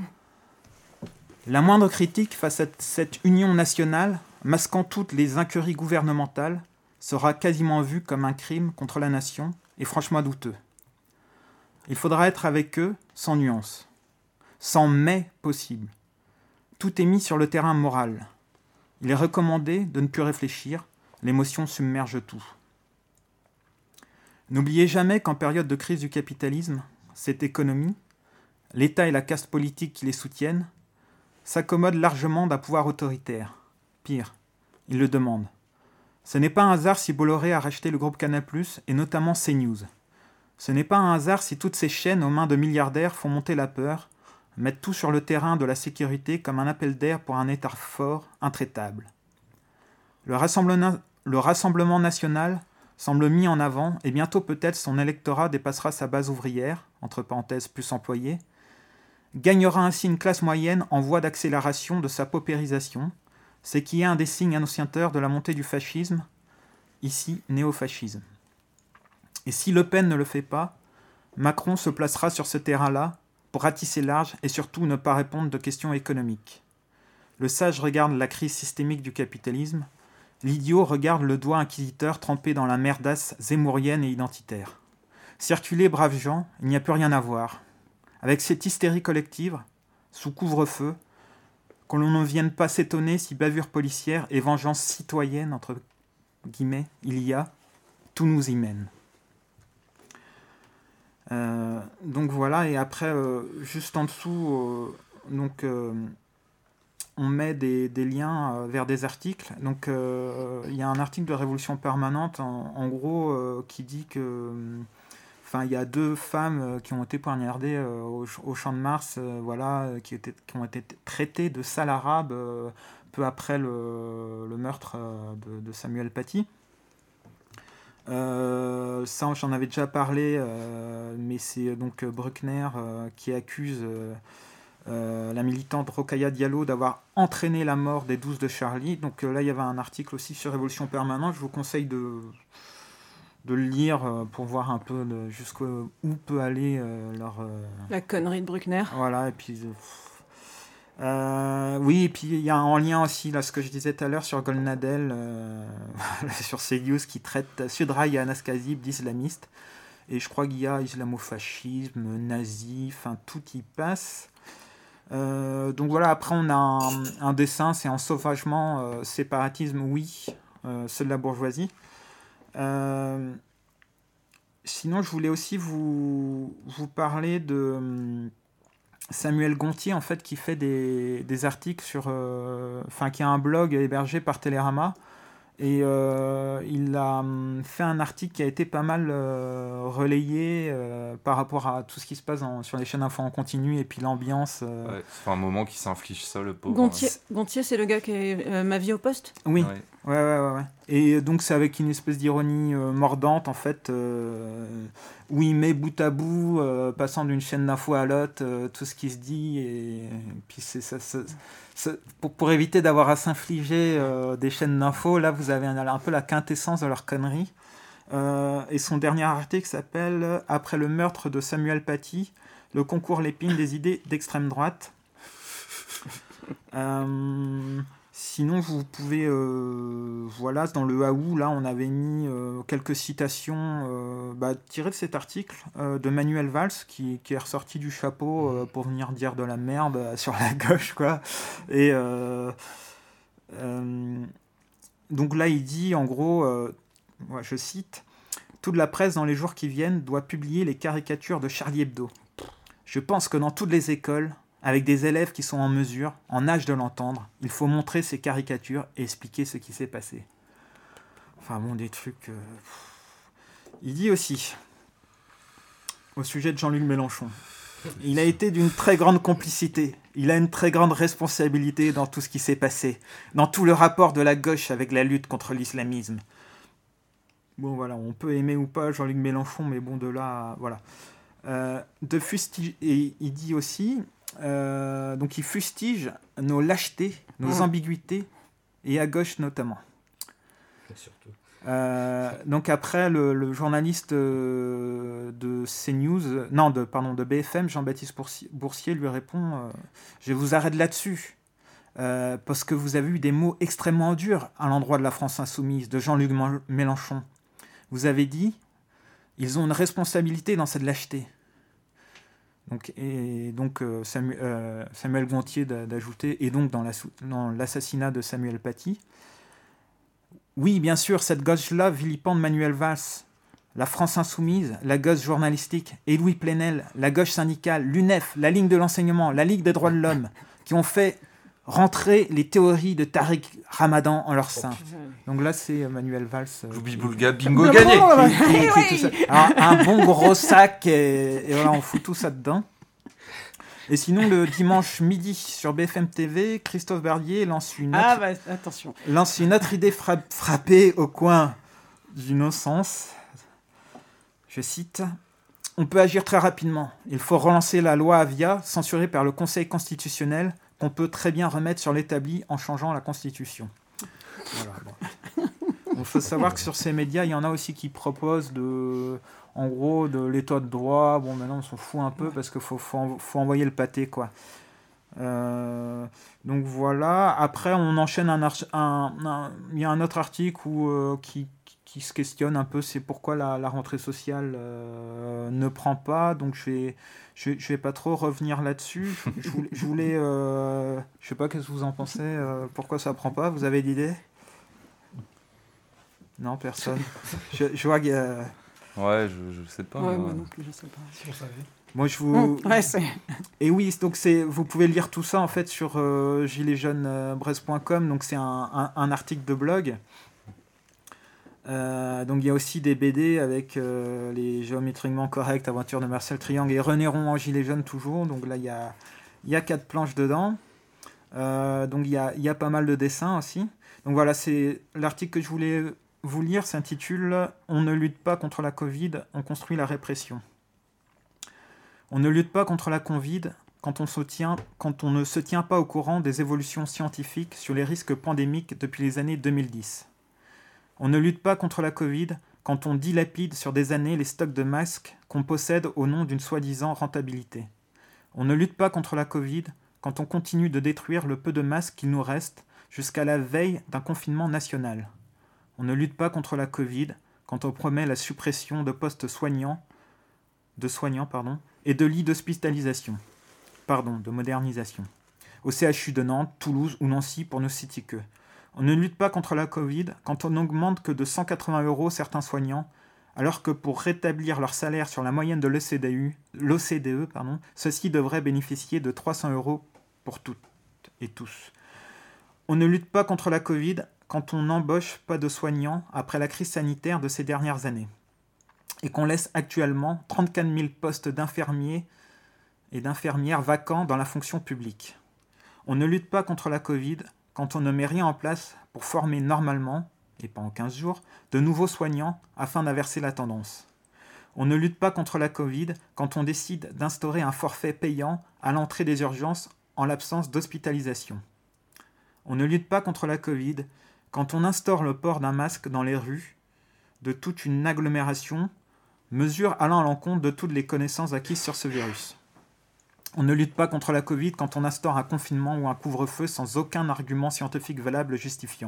La moindre critique face à cette union nationale, masquant toutes les incuries gouvernementales, sera quasiment vue comme un crime contre la nation, et franchement douteux. Il faudra être avec eux sans nuance, sans mais possible. Tout est mis sur le terrain moral. Il est recommandé de ne plus réfléchir, l'émotion submerge tout. N'oubliez jamais qu'en période de crise du capitalisme, cette économie, l'État et la caste politique qui les soutiennent, s'accommodent largement d'un pouvoir autoritaire. Pire, ils le demandent. Ce n'est pas un hasard si Bolloré a racheté le groupe Canal+, et notamment CNews. Ce n'est pas un hasard si toutes ces chaînes aux mains de milliardaires font monter la peur, mettent tout sur le terrain de la sécurité comme un appel d'air pour un État fort, intraitable. Le Rassemblement national semble mis en avant, et bientôt peut-être son électorat dépassera sa base ouvrière, entre parenthèses plus employée, gagnera ainsi une classe moyenne en voie d'accélération de sa paupérisation, ce qui est un des signes annonciateurs de la montée du fascisme, ici néofascisme. Et si Le Pen ne le fait pas, Macron se placera sur ce terrain-là pour ratisser large et surtout ne pas répondre de questions économiques. Le sage regarde la crise systémique du capitalisme, l'idiot regarde le doigt inquisiteur trempé dans la merdasse zémourienne et identitaire. Circulez, braves gens, il n'y a plus rien à voir. Avec cette hystérie collective, sous couvre-feu, qu'on ne vienne pas s'étonner si bavure policière et vengeance citoyenne, entre guillemets, il y a, tout nous y mène. Donc voilà, et après, juste en dessous, on met des liens vers des articles. Donc il y a un article de Révolution Permanente, en gros, qui dit que... il y a 2 femmes qui ont été poignardées au Champ de Mars, qui ont été traitées de sales arabes peu après le meurtre de Samuel Paty. Ça, j'en avais déjà parlé, mais c'est donc Bruckner qui accuse la militante Rokhaya Diallo d'avoir entraîné la mort des 12 de Charlie. Donc là, il y avait un article aussi sur Révolution Permanente. Je vous conseille de le lire pour voir un peu jusqu'où peut aller la connerie de Bruckner. Voilà, et puis... oui, et puis il y a en lien aussi, là, ce que je disais tout à l'heure sur Golnadel, sur CNews, qui traite Sudraï et Anastasie d'islamiste. Et je crois qu'il y a islamofascisme, nazi, tout y passe. Donc voilà, après on a un dessin, c'est ensauvagement, séparatisme, oui, c'est de la bourgeoisie. Sinon, je voulais aussi vous parler de Samuel Gontier, en fait, qui fait des articles sur... qui a un blog hébergé par Télérama. Et il a fait un article qui a été pas mal relayé par rapport à tout ce qui se passe sur les chaînes info en continu et puis l'ambiance. Ouais, c'est un moment qui s'inflige ça, le pauvre. Gontier, c'est le gars qui est Ma vie au poste ? Oui, ouais. Et donc c'est avec une espèce d'ironie mordante, en fait, où il met bout à bout, passant d'une chaîne d'info à l'autre, tout ce qui se dit. Et puis c'est ça... Pour éviter d'avoir à s'infliger des chaînes d'infos, là vous avez un peu la quintessence de leur connerie. Et son dernier article s'appelle « Après le meurtre de Samuel Paty, le concours Lépine des idées d'extrême droite ». Sinon, vous pouvez... voilà, dans le Haou, là, on avait mis quelques citations tirées de cet article de Manuel Valls, qui est ressorti du chapeau pour venir dire de la merde sur la gauche, quoi. Et donc là, il dit, en gros, je cite, « Toute la presse, dans les jours qui viennent, doit publier les caricatures de Charlie Hebdo. Je pense que dans toutes les écoles... avec des élèves qui sont en mesure, en âge de l'entendre, il faut montrer ces caricatures et expliquer ce qui s'est passé. » Enfin bon, des trucs... Il dit aussi, au sujet de Jean-Luc Mélenchon, « Il a été d'une très grande complicité, il a une très grande responsabilité dans tout ce qui s'est passé, dans tout le rapport de la gauche avec la lutte contre l'islamisme. » Bon voilà, on peut aimer ou pas Jean-Luc Mélenchon, mais bon, de là... Voilà. Et il dit aussi... donc il fustige nos lâchetés, nos ambiguïtés, et à gauche notamment. Surtout. Donc après, le journaliste de CNews, de BFM, Jean-Baptiste Boursier, lui répond je vous arrête là-dessus, parce que vous avez eu des mots extrêmement durs à l'endroit de la France insoumise, de Jean-Luc Mélenchon. Vous avez dit ils ont une responsabilité dans cette lâcheté. Donc Samuel Gontier d'ajouter, et donc dans l'assassinat de Samuel Paty. Oui, bien sûr, cette gauche-là vilipende Manuel Valls, la France insoumise, la gauche journalistique, et Louis Plenel, la gauche syndicale, l'UNEF, la Ligue de l'enseignement, la Ligue des droits de l'homme, qui ont fait rentrer les théories de Tariq Ramadan en leur sein. Donc là, c'est Manuel Valls. Boulga, bingo gagné. Alors, un bon gros sac, et voilà, on fout tout ça dedans. Et sinon, le dimanche midi sur BFM TV, Christophe Barbier lance une autre idée frappée au coin d'innocence. Je cite, « On peut agir très rapidement. Il faut relancer la loi Avia, censurée par le Conseil constitutionnel, qu'on peut très bien remettre sur l'établi en changeant la Constitution. » Voilà, bon. Il faut savoir que sur ces médias, il y en a aussi qui proposent en gros, de l'état de droit. Bon, maintenant, on s'en fout un peu parce qu'il faut envoyer le pâté, quoi. Donc voilà. Après, on enchaîne il y a un autre article qui qui se questionne un peu, c'est pourquoi la rentrée sociale ne prend pas. Donc je vais pas trop revenir là-dessus. Je voulais, je sais pas, qu'est-ce que vous en pensez, pourquoi ça prend pas? Vous avez d'idées? Non, personne. Je vois qu'il y a... Ouais, je sais pas. Ouais, moi non plus, je sais pas. Si on savait. Moi, je vous... Ouais, c'est... Et oui, donc vous pouvez lire tout ça en fait sur giletsjaunesbrest.com. Donc c'est un article de blog. Donc il y a aussi des BD avec les géométriquement corrects, Aventures de Marcel Triangle et René Ron en gilet jaune toujours. Donc là il y a 4 planches dedans. Donc il y a pas mal de dessins aussi. Donc voilà, c'est l'article que je voulais vous lire, s'intitule « On ne lutte pas contre la Covid, on construit la répression ». On ne lutte pas contre la Covid quand on ne se tient pas au courant des évolutions scientifiques sur les risques pandémiques depuis les années 2010. On ne lutte pas contre la Covid quand on dilapide sur des années les stocks de masques qu'on possède au nom d'une soi-disant rentabilité. On ne lutte pas contre la Covid quand on continue de détruire le peu de masques qu'il nous reste jusqu'à la veille d'un confinement national. On ne lutte pas contre la Covid quand on promet la suppression de postes soignants et de lits d'hospitalisation, de modernisation, au CHU de Nantes, Toulouse ou Nancy pour ne citer que. On ne lutte pas contre la Covid quand on n'augmente que de 180 € certains soignants, alors que pour rétablir leur salaire sur la moyenne de l'OCDE, ceux-ci devraient bénéficier de 300 € pour toutes et tous. On ne lutte pas contre la Covid quand on n'embauche pas de soignants après la crise sanitaire de ces dernières années, et qu'on laisse actuellement 34 000 postes d'infirmiers et d'infirmières vacants dans la fonction publique. On ne lutte pas contre la Covid quand on ne met rien en place pour former normalement, et pas en 15 jours, de nouveaux soignants afin d'inverser la tendance. On ne lutte pas contre la Covid quand on décide d'instaurer un forfait payant à l'entrée des urgences en l'absence d'hospitalisation. On ne lutte pas contre la Covid quand on instaure le port d'un masque dans les rues de toute une agglomération, mesure allant à l'encontre de toutes les connaissances acquises sur ce virus. On ne lutte pas contre la Covid quand on instaure un confinement ou un couvre-feu sans aucun argument scientifique valable justifiant.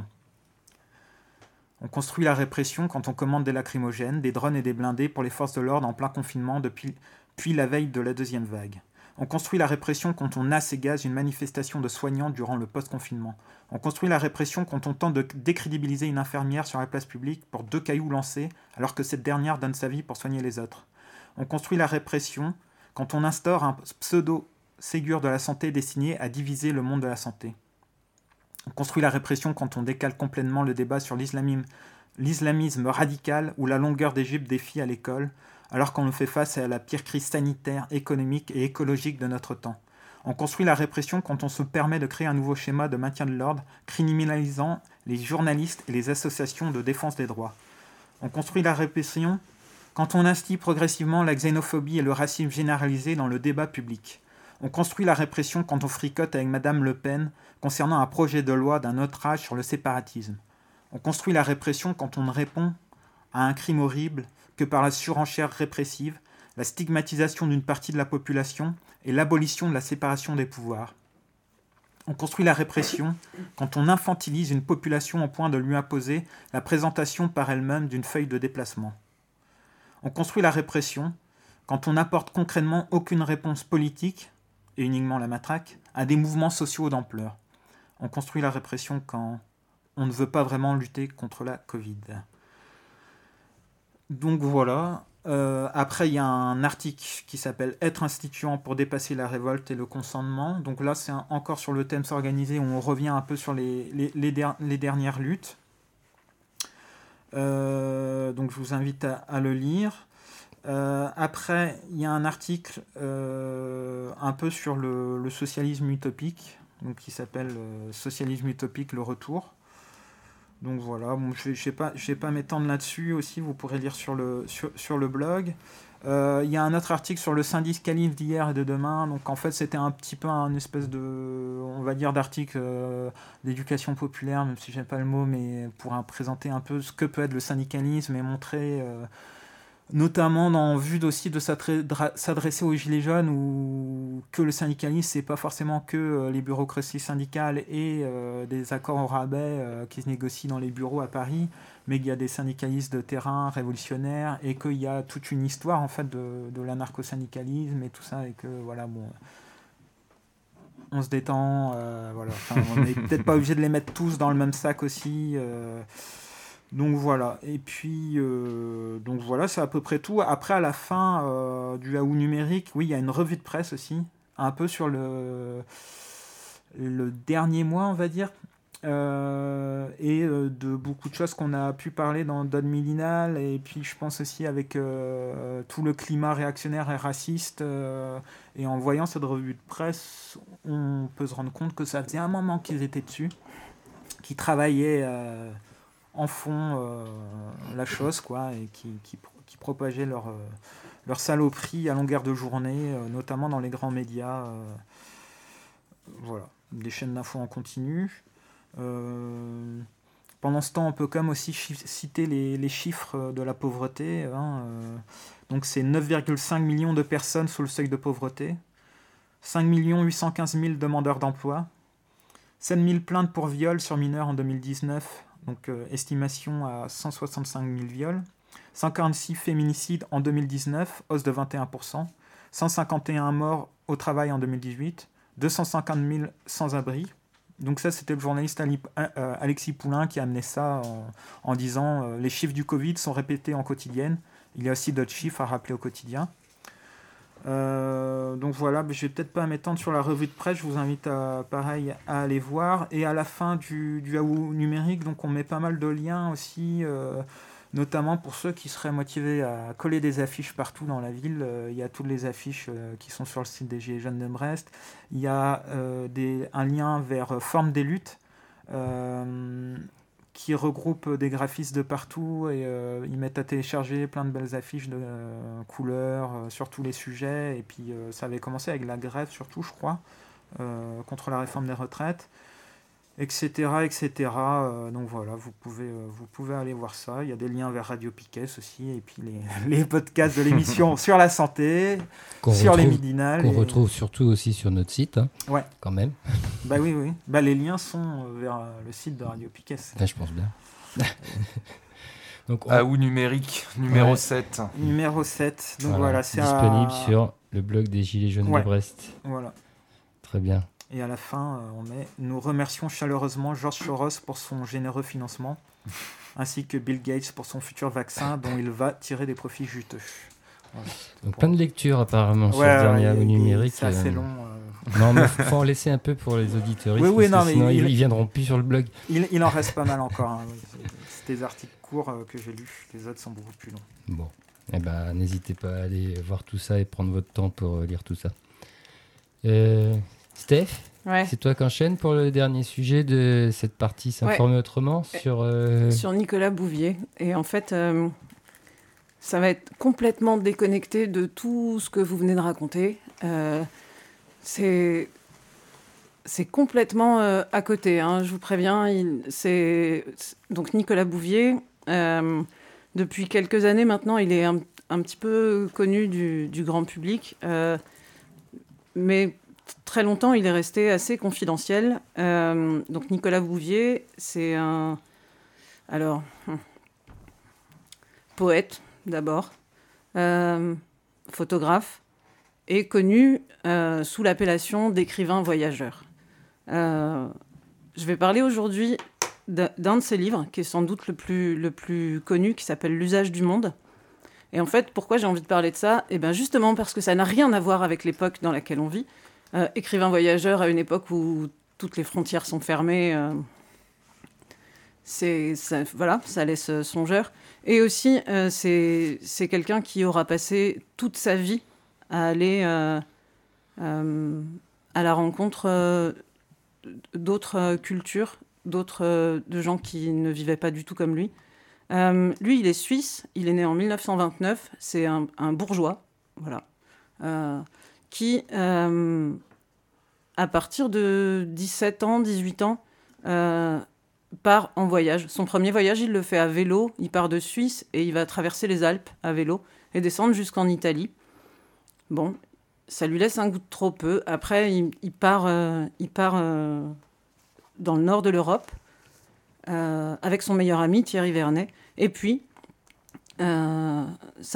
On construit la répression quand on commande des lacrymogènes, des drones et des blindés pour les forces de l'ordre en plein confinement puis la veille de la deuxième vague. On construit la répression quand on nasse et gaze une manifestation de soignants durant le post-confinement. On construit la répression quand on tente de décrédibiliser une infirmière sur la place publique pour 2 cailloux lancés alors que cette dernière donne sa vie pour soigner les autres. On construit la répression quand on instaure un pseudo-Ségur de la santé destiné à diviser le monde de la santé. On construit la répression quand on décale complètement le débat sur l'islamisme radical ou la longueur des jupes des filles à l'école, alors qu'on nous fait face à la pire crise sanitaire, économique et écologique de notre temps. On construit la répression quand on se permet de créer un nouveau schéma de maintien de l'ordre, criminalisant les journalistes et les associations de défense des droits. On construit la répression quand on instille progressivement la xénophobie et le racisme généralisé dans le débat public. On construit la répression quand on fricote avec Madame Le Pen concernant un projet de loi d'un autre âge sur le séparatisme. On construit la répression quand on ne répond à un crime horrible que par la surenchère répressive, la stigmatisation d'une partie de la population et l'abolition de la séparation des pouvoirs. On construit la répression quand on infantilise une population au point de lui imposer la présentation par elle-même d'une feuille de déplacement. On construit la répression quand on n'apporte concrètement aucune réponse politique, et uniquement la matraque, à des mouvements sociaux d'ampleur. On construit la répression quand on ne veut pas vraiment lutter contre la Covid. Donc voilà. Après, il y a un article qui s'appelle « Être instituant pour dépasser la révolte et le consentement ». Donc là, c'est encore sur le thème s'organiser, où on revient un peu sur les dernières luttes. Donc je vous invite à le lire. Après, il y a un article un peu sur le socialisme utopique, donc qui s'appelle « Socialisme utopique, le retour ». Donc voilà, bon, je vais pas m'étendre là-dessus aussi, vous pourrez lire sur le blog. Il y a un autre article sur le syndicalisme d'hier et de demain, donc en fait c'était un petit peu un espèce de, on va dire, d'article d'éducation populaire, même si j'aime pas le mot, mais pour présenter un peu ce que peut être le syndicalisme et montrer notamment en vue aussi de s'adresser aux gilets jaunes, ou que le syndicalisme, c'est pas forcément que les bureaucraties syndicales et des accords au rabais qui se négocient dans les bureaux à Paris, mais qu'il y a des syndicalistes de terrain révolutionnaires et qu'il y a toute une histoire en fait de l'anarcho-syndicalisme et tout ça, et que voilà, bon, on se détend, voilà. Enfin, on n'est peut-être pas obligé de les mettre tous dans le même sac aussi. Donc voilà, et puis donc voilà, c'est à peu près tout. Après, à la fin du AOU numérique, oui, il y a une revue de presse aussi, un peu sur le dernier mois, on va dire, et de beaucoup de choses qu'on a pu parler dans Don Midinal, et puis je pense aussi avec tout le climat réactionnaire et raciste, et en voyant cette revue de presse, on peut se rendre compte que ça faisait un moment qu'ils étaient dessus, qu'ils travaillaient en fond la chose, quoi, et qui propageaient leur saloperie à longueur de journée, notamment dans les grands médias. Voilà, des chaînes d'infos en continu. Pendant ce temps, on peut quand même aussi citer les chiffres de la pauvreté. Donc c'est 9,5 millions de personnes sous le seuil de pauvreté, 5 815 000 demandeurs d'emploi, 7 000 plaintes pour viol sur mineurs en 2019, donc estimation à 165 000 viols, 146 féminicides en 2019, hausse de 21%, 151 morts au travail en 2018, 250 000 sans-abri. Donc ça, c'était le journaliste Alexis Poulain qui a amené ça en disant les chiffres du Covid sont répétés en quotidienne. Il y a aussi d'autres chiffres à rappeler au quotidien. Donc voilà, je vais peut-être pas m'étendre sur la revue de presse, je vous invite à aller voir. Et à la fin du AOU numérique, donc on met pas mal de liens aussi, notamment pour ceux qui seraient motivés à coller des affiches partout dans la ville. Il y a toutes les affiches qui sont sur le site des Gilets jaunes de Brest. Il y a un lien vers Forme des luttes, qui regroupe des graphistes de partout, et ils mettent à télécharger plein de belles affiches de couleurs sur tous les sujets. Et puis ça avait commencé avec la grève surtout, je crois, contre la réforme des retraites, etc. Donc voilà, vous pouvez aller voir ça. Il y a des liens vers Radio Piquet aussi, et puis les podcasts de l'émission sur la santé, les midinales. Qu'on retrouve surtout aussi sur notre site, ouais, quand même. Bah oui. Bah, les liens sont vers le site de Radio Piquet. Là, je pense bien. Donc, AOU numérique, numéro 7. Numéro 7. Donc voilà, c'est disponible sur le blog des Gilets jaunes de Brest. Voilà. Très bien. Et à la fin, nous remercions chaleureusement George Soros pour son généreux financement, ainsi que Bill Gates pour son futur vaccin dont il va tirer des profits juteux. Voilà. Donc plein de lectures apparemment sur le dernier AOU numérique. C'est assez long. Non, mais il faut en laisser un peu pour les auditeurs. Sinon ils viendront plus sur le blog. Il en reste pas mal encore. C'est des articles courts que j'ai lus. Les autres sont beaucoup plus longs. Bon, n'hésitez pas à aller voir tout ça et prendre votre temps pour lire tout ça. Steph, c'est toi qui enchaîne pour le dernier sujet de cette partie S'informer autrement sur Nicolas Bouvier. Et en fait, ça va être complètement déconnecté de tout ce que vous venez de raconter. C'est complètement à côté, je vous préviens. Donc Nicolas Bouvier, depuis quelques années maintenant, il est un petit peu connu du grand public, mais très longtemps, il est resté assez confidentiel. Donc Nicolas Bouvier, c'est un poète d'abord, photographe, et connu sous l'appellation d'écrivain voyageur. Je vais parler aujourd'hui d'un de ses livres, qui est sans doute le plus connu, qui s'appelle L'usage du monde. Et en fait, pourquoi j'ai envie de parler de ça ? Eh bien, justement parce que ça n'a rien à voir avec l'époque dans laquelle on vit. Écrivain voyageur à une époque où toutes les frontières sont fermées, ça laisse songeur. Et aussi, c'est quelqu'un qui aura passé toute sa vie à aller à la rencontre d'autres cultures, de gens qui ne vivaient pas du tout comme lui. Lui, il est suisse, il est né en 1929, c'est un bourgeois, voilà, qui, à partir de 17 ans, 18 ans, part en voyage. Son premier voyage, il le fait à vélo, il part de Suisse et il va traverser les Alpes à vélo. et descendre jusqu'en Italie. Bon, ça lui laisse un goût de trop peu. Après, il part dans le nord de l'Europe avec son meilleur ami Thierry Vernet. Et puis, ils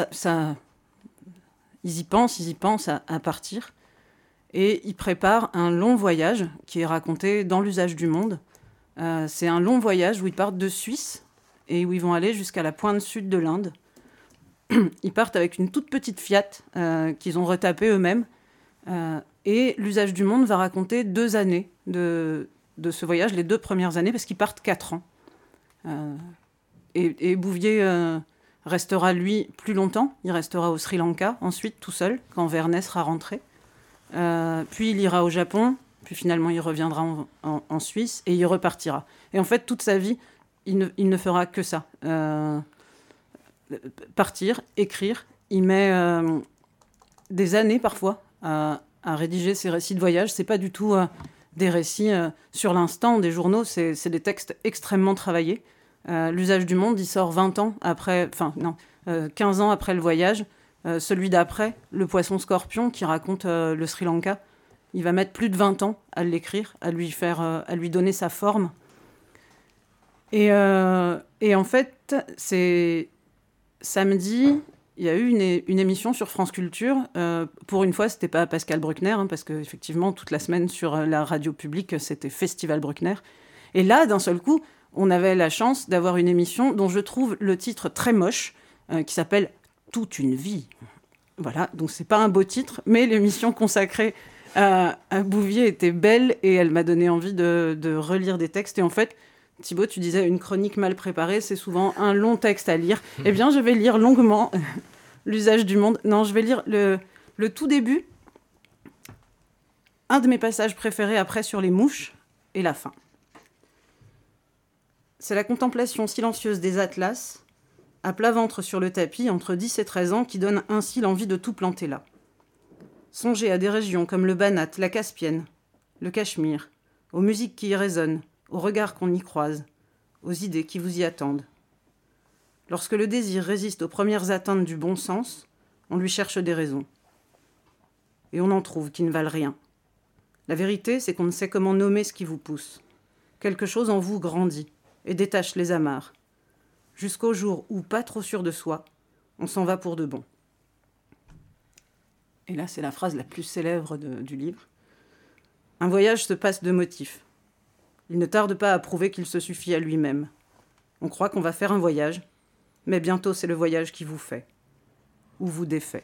y pensent à partir. Et ils préparent un long voyage qui est raconté dans l'usage du monde. C'est un long voyage où ils partent de Suisse et où ils vont aller jusqu'à la pointe sud de l'Inde. Ils partent avec une toute petite Fiat qu'ils ont retapée eux-mêmes. Et l'usage du monde va raconter 2 années de ce voyage, les 2 premières années, parce qu'ils partent 4 ans. Et Bouvier restera, lui, plus longtemps. Il restera au Sri Lanka, ensuite, tout seul, quand Vernet sera rentré. Puis il ira au Japon, puis finalement il reviendra en Suisse, et il repartira. Et en fait, toute sa vie, il ne fera que ça. Partir, écrire. Il met des années, parfois, à rédiger ses récits de voyage. C'est pas du tout des récits sur l'instant, des journaux, c'est des textes extrêmement travaillés. L'usage du monde, il sort 20 ans après, 15 ans après le voyage. Celui d'après, Le Poisson Scorpion, qui raconte le Sri Lanka, il va mettre plus de 20 ans à l'écrire, à lui donner sa forme. Et en fait, c'est samedi, il y a eu une émission sur France Culture. Pour une fois, c'était pas Pascal Bruckner, parce qu'effectivement, toute la semaine sur la radio publique, c'était Festival Bruckner. Et là, d'un seul coup, on avait la chance d'avoir une émission dont je trouve le titre très moche, qui s'appelle Toute une vie. Voilà, donc c'est pas un beau titre, mais l'émission consacrée à Bouvier était belle et elle m'a donné envie de relire des textes. Et en fait, Thibaut, tu disais une chronique mal préparée, c'est souvent un long texte à lire. Eh bien, je vais lire longuement l'usage du monde. Non, je vais lire le tout début, un de mes passages préférés après sur les mouches, et la fin. C'est la contemplation silencieuse des atlas, à plat ventre sur le tapis, entre 10 et 13 ans, qui donne ainsi l'envie de tout planter là. Songez à des régions comme le Banat, la Caspienne, le Cachemire, aux musiques qui y résonnent, aux regards qu'on y croise, aux idées qui vous y attendent. Lorsque le désir résiste aux premières atteintes du bon sens, on lui cherche des raisons. Et on en trouve qui ne valent rien. La vérité, c'est qu'on ne sait comment nommer ce qui vous pousse. Quelque chose en vous grandit et détache les amarres. Jusqu'au jour où, pas trop sûr de soi, on s'en va pour de bon. Et là, c'est la phrase la plus célèbre du livre. Un voyage se passe de motifs. Il ne tarde pas à prouver qu'il se suffit à lui-même. On croit qu'on va faire un voyage, mais bientôt c'est le voyage qui vous fait, ou vous défait.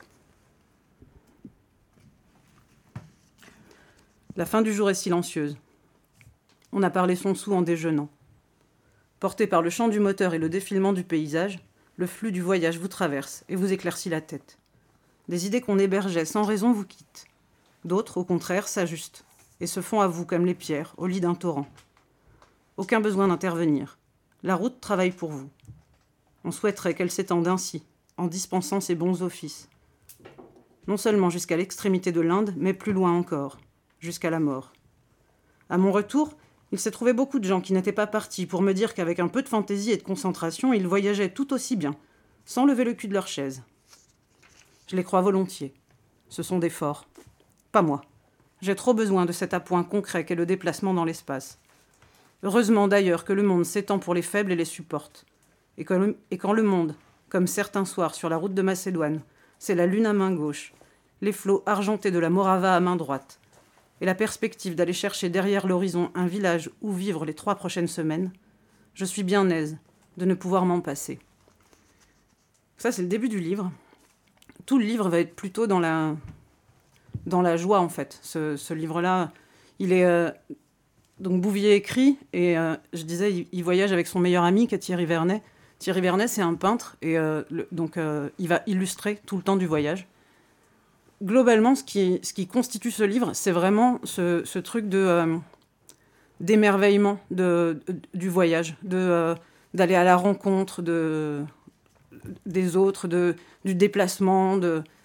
La fin du jour est silencieuse. On a parlé son sou en déjeunant. Porté par le chant du moteur et le défilement du paysage, le flux du voyage vous traverse et vous éclaircit la tête. Des idées qu'on hébergeait sans raison vous quittent. D'autres, au contraire, s'ajustent et se font à vous comme les pierres au lit d'un torrent. Aucun besoin d'intervenir. La route travaille pour vous. On souhaiterait qu'elle s'étende ainsi, en dispensant ses bons offices. Non seulement jusqu'à l'extrémité de l'Inde, mais plus loin encore, jusqu'à la mort. À mon retour, il s'est trouvé beaucoup de gens qui n'étaient pas partis pour me dire qu'avec un peu de fantaisie et de concentration, ils voyageaient tout aussi bien, sans lever le cul de leur chaise. Je les crois volontiers. Ce sont des forts. Pas moi. J'ai trop besoin de cet appoint concret qu'est le déplacement dans l'espace. Heureusement d'ailleurs que le monde s'étend pour les faibles et les supporte. Et quand le monde, comme certains soirs sur la route de Macédoine, c'est la lune à main gauche, les flots argentés de la Morava à main droite, et la perspective d'aller chercher derrière l'horizon un village où vivre les 3 prochaines semaines, je suis bien aise de ne pouvoir m'en passer. Ça, c'est le début du livre. Tout le livre va être plutôt dans la joie, en fait. Ce livre-là, il est... Donc Bouvier écrit, et je disais, il voyage avec son meilleur ami, qui est Thierry Vernet. Thierry Vernet, c'est un peintre, et il va illustrer tout le temps du voyage. Globalement, ce qui constitue ce livre, c'est vraiment ce truc d'émerveillement du voyage, d'aller à la rencontre des autres, du déplacement.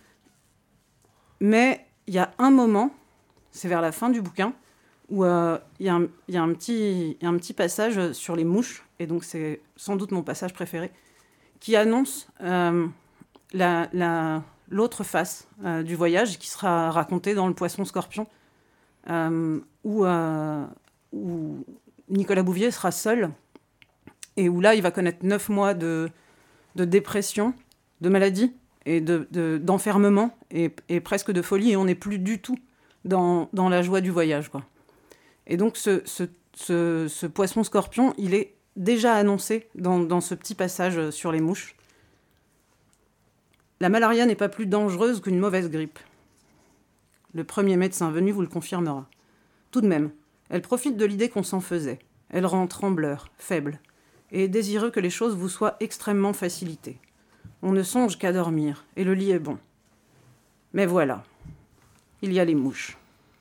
Mais il y a un moment, c'est vers la fin du bouquin, où il y a un petit passage sur les mouches, et donc c'est sans doute mon passage préféré, qui annonce l'autre face du voyage qui sera racontée dans Le Poisson-Scorpion, où Nicolas Bouvier sera seul et où là, il va connaître 9 mois de dépression, de maladie et d'enfermement et presque de folie, et on n'est plus du tout dans la joie du voyage, quoi. Et donc, ce Poisson-Scorpion, il est déjà annoncé dans ce petit passage sur les mouches. La malaria n'est pas plus dangereuse qu'une mauvaise grippe. Le premier médecin venu vous le confirmera. Tout de même, elle profite de l'idée qu'on s'en faisait. Elle rend trembleur, faible, et est désireux que les choses vous soient extrêmement facilitées. On ne songe qu'à dormir, et le lit est bon. Mais voilà, il y a les mouches.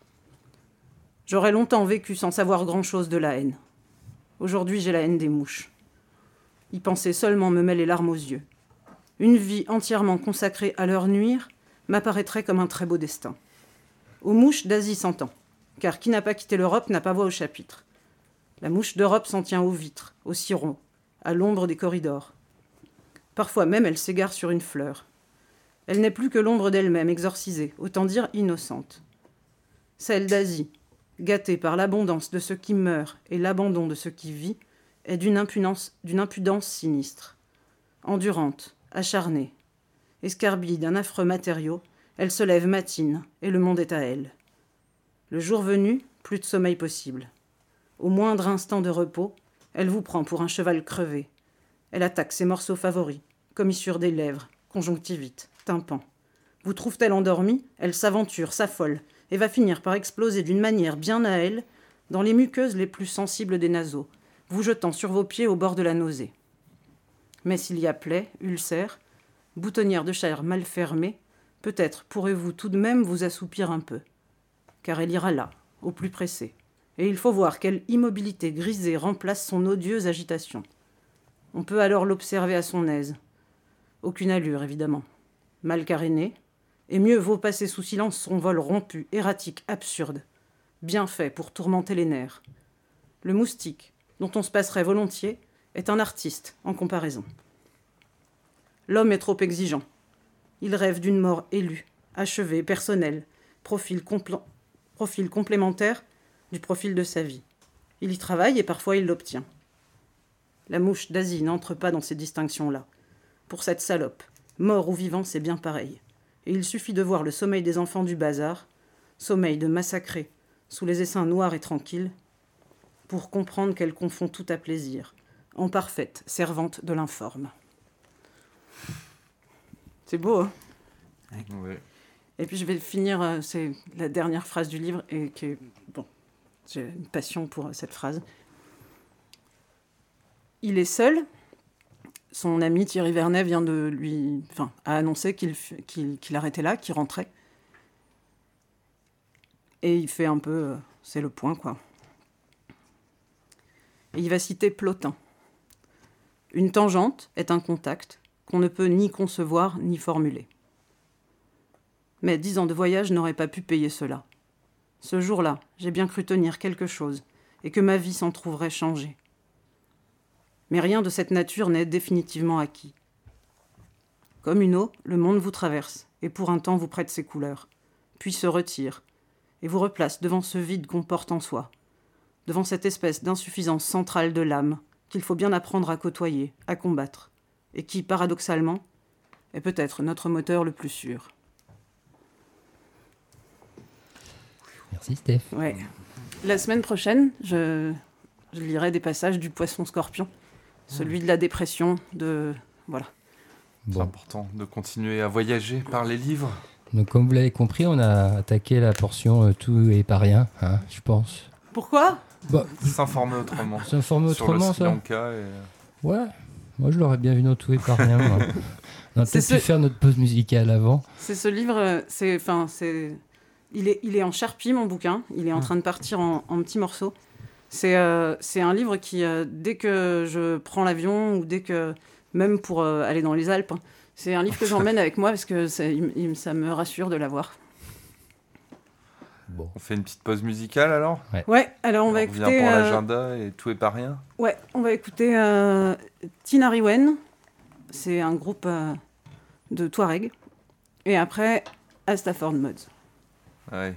J'aurais longtemps vécu sans savoir grand-chose de la haine. Aujourd'hui, j'ai la haine des mouches. Y penser seulement me met les larmes aux yeux. Une vie entièrement consacrée à leur nuire m'apparaîtrait comme un très beau destin. Aux mouches d'Asie s'entend, car qui n'a pas quitté l'Europe n'a pas voix au chapitre. La mouche d'Europe s'en tient aux vitres, aux cirons, à l'ombre des corridors. Parfois même, elle s'égare sur une fleur. Elle n'est plus que l'ombre d'elle-même, exorcisée, autant dire innocente. Celle d'Asie, gâtée par l'abondance de ce qui meurt et l'abandon de ce qui vit, est d'une impudence sinistre. Endurante, acharnée, escarbille d'un affreux matériau, elle se lève matine, et le monde est à elle. Le jour venu, plus de sommeil possible. Au moindre instant de repos, elle vous prend pour un cheval crevé. Elle attaque ses morceaux favoris, commissure des lèvres, conjonctivite, tympan. Vous trouve-t-elle endormie, elle s'aventure, s'affole, et va finir par exploser d'une manière bien à elle dans les muqueuses les plus sensibles des naseaux, vous jetant sur vos pieds au bord de la nausée. Mais s'il y a plaie, ulcère, boutonnière de chair mal fermée, peut-être pourrez-vous tout de même vous assoupir un peu. Car elle ira là, au plus pressé. Et il faut voir quelle immobilité grisée remplace son odieuse agitation. On peut alors l'observer à son aise. Aucune allure, évidemment. Mal carénée, et mieux vaut passer sous silence son vol rompu, erratique, absurde, bien fait pour tourmenter les nerfs. Le moustique, dont on se passerait volontiers, est un artiste en comparaison. L'homme est trop exigeant. Il rêve d'une mort élue, achevée, personnelle, profil complémentaire du profil de sa vie. Il y travaille et parfois il l'obtient. La mouche d'Asie n'entre pas dans ces distinctions-là. Pour cette salope, mort ou vivant, c'est bien pareil. Et il suffit de voir le sommeil des enfants du bazar, sommeil de massacrés, sous les essaims noirs et tranquilles, pour comprendre qu'elle confond tout à plaisir, en parfaite servante de l'informe. C'est beau, hein ? Ouais. Et puis je vais finir, c'est la dernière phrase du livre, et que, bon, j'ai une passion pour cette phrase. Il est seul. Son ami Thierry Vernet vient de a annoncé qu'il arrêtait là, qu'il rentrait. Et il fait un peu, c'est le point, quoi. Et il va citer Plotin. Une tangente est un contact qu'on ne peut ni concevoir ni formuler. Mais 10 ans de voyage n'auraient pas pu payer cela. Ce jour-là, j'ai bien cru tenir quelque chose et que ma vie s'en trouverait changée. Mais rien de cette nature n'est définitivement acquis. Comme une eau, le monde vous traverse, et pour un temps vous prête ses couleurs, puis se retire, et vous replace devant ce vide qu'on porte en soi, devant cette espèce d'insuffisance centrale de l'âme qu'il faut bien apprendre à côtoyer, à combattre, et qui, paradoxalement, est peut-être notre moteur le plus sûr. Merci Steph. Ouais. La semaine prochaine, je lirai des passages du Poisson-Scorpion. Celui de la dépression, voilà. Bon. C'est important de continuer à voyager par les livres. Donc comme vous l'avez compris, on a attaqué la portion tout et pas rien, hein, je pense. Pourquoi ? S'informer autrement. S'informer autrement, sur le Sri Lanka Ouais, moi je l'aurais bien vu dans tout et pas rien. On a peut-être pu faire notre pause musicale avant. C'est ce livre, il est en charpie, mon bouquin. Il est en train de partir en petits morceaux. C'est un livre qui, dès que je prends l'avion ou même pour aller dans les Alpes, c'est un livre que j'emmène avec moi parce que ça me rassure de l'avoir. Bon. On fait une petite pause musicale alors ? Ouais, alors on va écouter... On revient pour l'agenda et tout est pas rien ? Ouais, on va écouter Tinariwen. C'est un groupe de Touareg. Et après, à Stafford Mods. Ouais.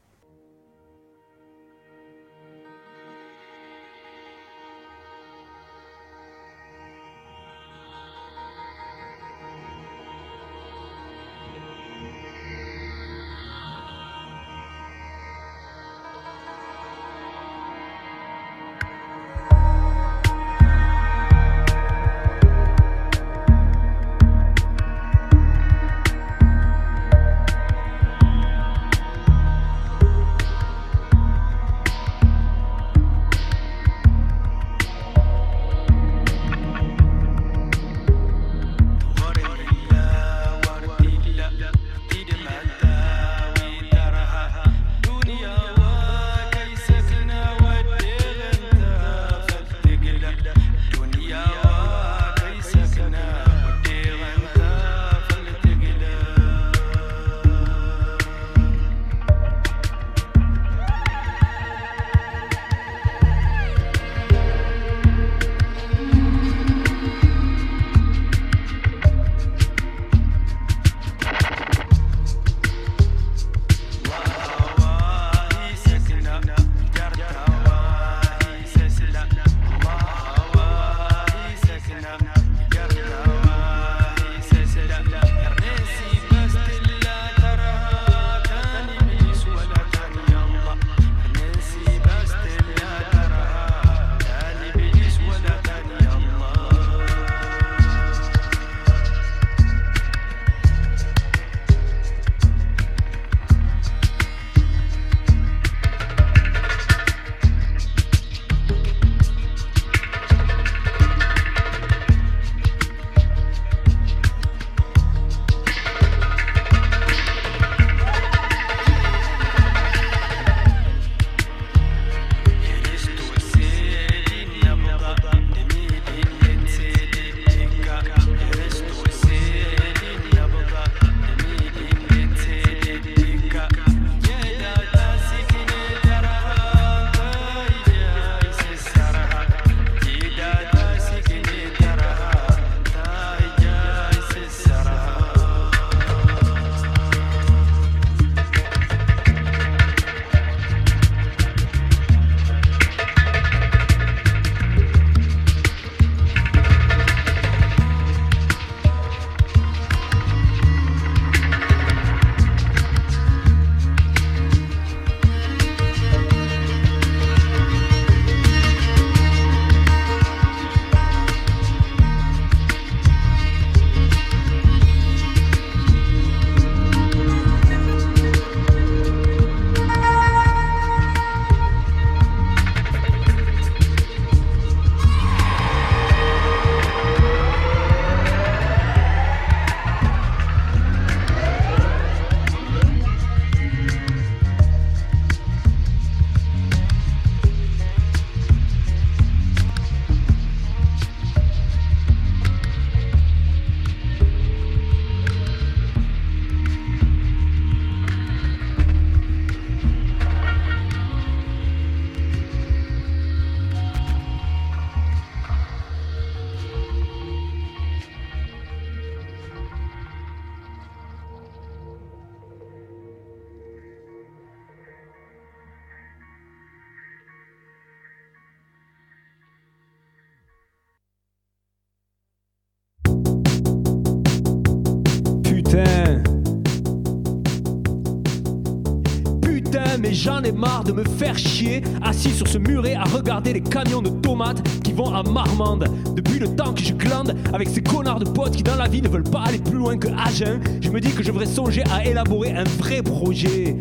Putain, mais j'en ai marre de me faire chier, assis sur ce muret à regarder les camions de tomates qui vont à Marmande. Depuis le temps que je glande avec ces connards de potes qui dans la vie ne veulent pas aller plus loin que Agen, je me dis que je devrais songer à élaborer un vrai projet.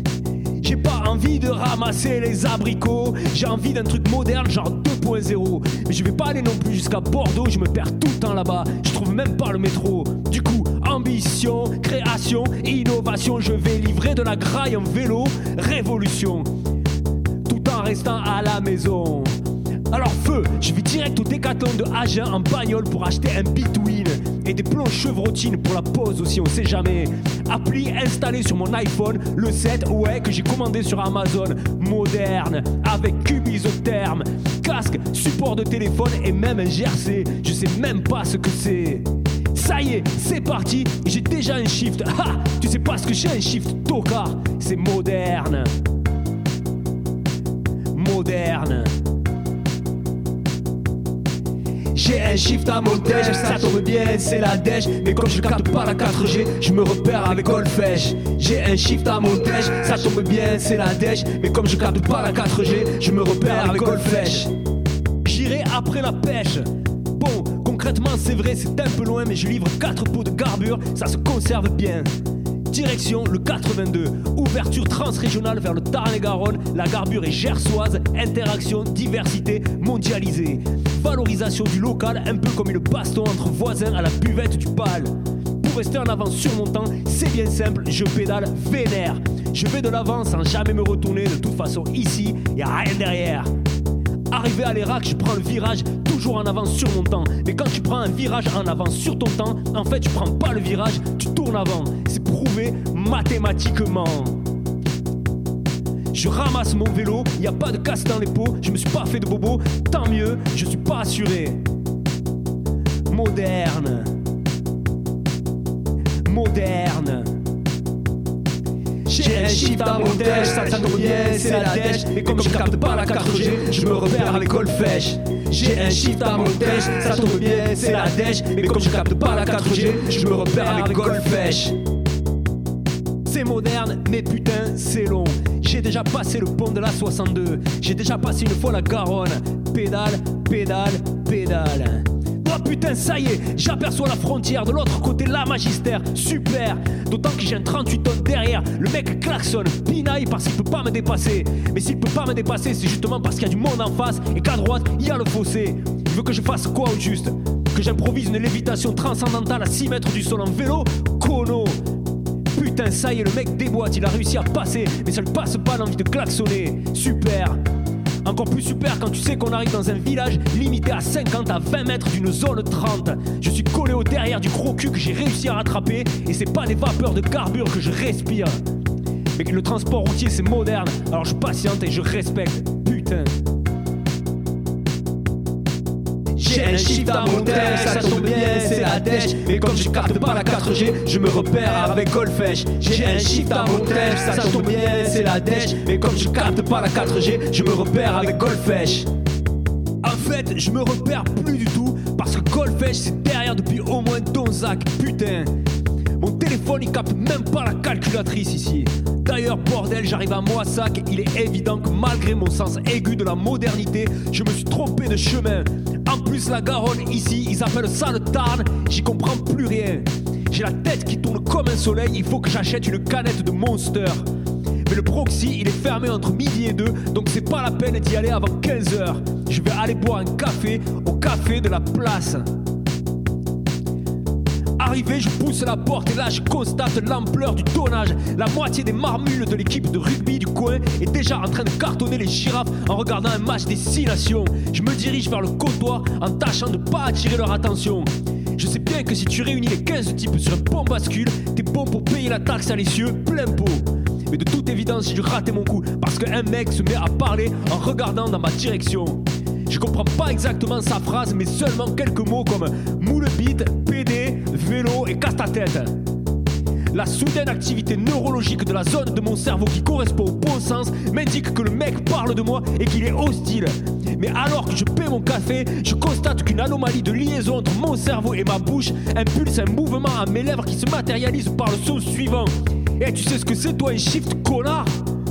J'ai pas envie de ramasser les abricots, j'ai envie d'un truc moderne genre 2.0. Mais je vais pas aller non plus jusqu'à Bordeaux, je me perds tout le temps là-bas, je trouve même pas le métro. Du coup, ambition, création, innovation, je vais livrer de la graille en vélo, révolution, tout en restant à la maison. Alors feu, je vais direct au Décathlon de Agen en bagnole pour acheter un Between et des plombs chevrotines pour la pause aussi, on sait jamais. Appli installé sur mon iPhone, le 7, ouais, que j'ai commandé sur Amazon. Moderne, avec cube isotherme, casque, support de téléphone et même un GRC. Je sais même pas ce que c'est. ça y est, c'est parti, et j'ai déjà un shift. Ha, tu sais pas ce que j'ai, un shift tocard. C'est moderne. Moderne. J'ai un shift à mon déj, ça tombe bien, c'est la dèche. Mais comme je capte pas la 4G, je me repère avec Golfech. J'ai un shift à mon déj, ça tombe bien, c'est la dèche. Mais comme je capte pas la 4G, je me repère avec Golfech. J'irai après la pêche. Bon, concrètement c'est vrai, c'est un peu loin, mais je livre 4 pots de garbure, ça se conserve bien. Direction le 82, ouverture transrégionale vers le Tarn-et-Garonne, la garbure est gersoise, interaction, diversité, mondialisée. Valorisation du local, un peu comme une baston entre voisins à la buvette du Pal. Pour rester en avance sur mon temps, c'est bien simple, je pédale vénère. Je vais de l'avant sans jamais me retourner, de toute façon ici, y'a rien derrière. Arrivé à l'Irak, je prends le virage, toujours en avance sur mon temps. Mais quand tu prends un virage en avance sur ton temps, en fait tu prends pas le virage, tu tournes avant. C'est prouvé mathématiquement. Je ramasse mon vélo, y a pas de casse dans les pots, je me suis pas fait de bobo, tant mieux, je suis pas assuré. Moderne. Moderne. J'ai un shift à mon déj, ça tombe bien, c'est la dèche. Mais comme je capte pas la 4G, je me repère avec Golfech. J'ai un shift à mon déj, ça tombe bien, c'est la dèche. Mais comme je capte pas la 4G, je me repère avec Golfech. C'est moderne, mais putain, c'est long. J'ai déjà passé le pont de la 62. J'ai déjà passé une fois la Garonne. Pédale, pédale, pédale. Oh putain, ça y est, j'aperçois la frontière, de l'autre côté la Magistère, super. D'autant que j'ai un 38 tonnes derrière, le mec klaxonne, pinaille parce qu'il peut pas me dépasser. Mais s'il peut pas me dépasser, c'est justement parce qu'il y a du monde en face et qu'à droite, il y a le fossé. Il veut que je fasse quoi au juste? Que j'improvise une lévitation transcendantale à 6 mètres du sol en vélo? Kono. Putain, ça y est, le mec déboîte, il a réussi à passer, mais ça lui passe pas l'envie de klaxonner. Super. Encore plus super quand tu sais qu'on arrive dans un village limité à 50 à 20 mètres d'une zone 30. Je suis collé au derrière du gros cul que j'ai réussi à rattraper, et c'est pas des vapeurs de carbure que je respire. Mais le transport routier c'est moderne, alors je patiente et je respecte. Putain. J'ai un shift à mon déj, ça tombe bien, c'est la dèche. Mais comme je capte pas la 4G, je me repère avec Golfech. J'ai un shift à mon déj, ça tombe bien, c'est la dèche. Mais comme je capte pas la 4G, je me repère avec Golfech. En fait, je me repère plus du tout, parce que Golfech c'est derrière depuis au moins Donzac, putain. Mon téléphone il capte même pas la calculatrice ici. D'ailleurs bordel, j'arrive à Moissac, il est évident que malgré mon sens aigu de la modernité, je me suis trompé de chemin. En plus la Garonne ici, ils appellent ça le Tarn, j'y comprends plus rien. J'ai la tête qui tourne comme un soleil, il faut que j'achète une canette de Monster. Mais le proxy il est fermé entre midi et 2, donc c'est pas la peine d'y aller avant 15h. Je vais aller boire un café au café de la place. Arrivé, je pousse la porte et là je constate l'ampleur du tonnage. La moitié des marmules de l'équipe de rugby du coin est déjà en train de cartonner les girafes en regardant un match des 6 nations. Je me dirige vers le comptoir en tâchant de pas attirer leur attention. Je sais bien que si tu réunis les 15 types sur un pont bascule, t'es bon pour payer la taxe à l'essieu plein pot. Mais de toute évidence j'ai dû rater mon coup parce qu'un mec se met à parler en regardant dans ma direction. Je comprends pas exactement sa phrase, mais seulement quelques mots comme moule bite, PD, vélo et casse ta tête. La soudaine activité neurologique de la zone de mon cerveau qui correspond au bon sens m'indique que le mec parle de moi et qu'il est hostile. Mais alors que je paie mon café, je constate qu'une anomalie de liaison entre mon cerveau et ma bouche impulse un mouvement à mes lèvres qui se matérialise par le son suivant. Et tu sais ce que c'est toi un shift connard?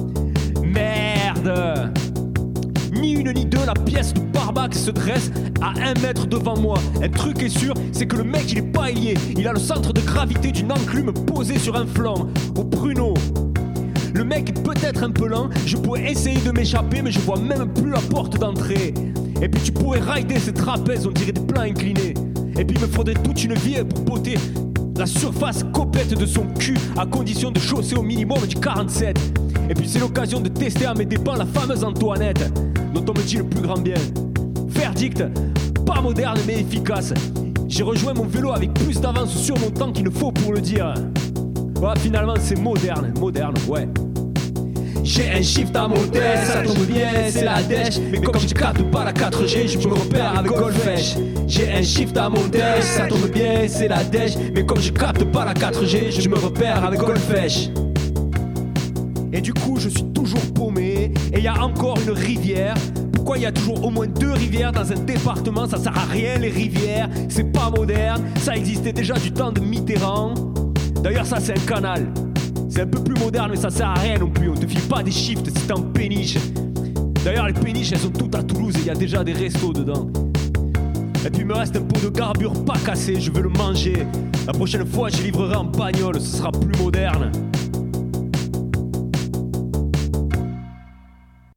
Merde. Ni une ni deux, la pièce de Barbac se dresse à 1 mètre devant moi. Un truc est sûr, c'est que le mec il est pas ailier. Il a le centre de gravité d'une enclume posée sur un flanc, au pruneau. Le mec est peut-être un peu lent, je pourrais essayer de m'échapper, mais je vois même plus la porte d'entrée. Et puis tu pourrais rider ces trapèzes, on dirait des plans inclinés. Et puis il me faudrait toute une vie pour poter la surface complète de son cul, à condition de chausser au minimum du 47. Et puis c'est l'occasion de tester à mes dépens la fameuse Antoinette, dont on me dit le plus grand bien. Verdict, pas moderne mais efficace. J'ai rejoint mon vélo avec plus d'avance sur mon temps qu'il ne faut pour le dire. Ouais, finalement c'est moderne, ouais. J'ai un shift à modeste, ça tombe bien, c'est la dèche. Mais comme je capte pas la 4G, je me repère avec Golfech. J'ai un shift à modeste, ça tombe bien, c'est la dèche. Mais comme je capte pas la 4G, je me repère avec Golfech. Et du coup je suis toujours paumé. Et y a encore une rivière. Pourquoi il y a toujours au moins 2 rivières dans un département? Ça sert à rien les rivières, c'est pas moderne. Ça existait déjà du temps de Mitterrand. D'ailleurs ça c'est un canal. C'est un peu plus moderne mais ça sert à rien non plus. On te file pas des shifts si t'es en péniche. D'ailleurs les péniches elles sont toutes à Toulouse et il y a déjà des restos dedans. Et puis il me reste un pot de garbure pas cassé, je veux le manger. La prochaine fois je livrerai en bagnole, ce sera plus moderne.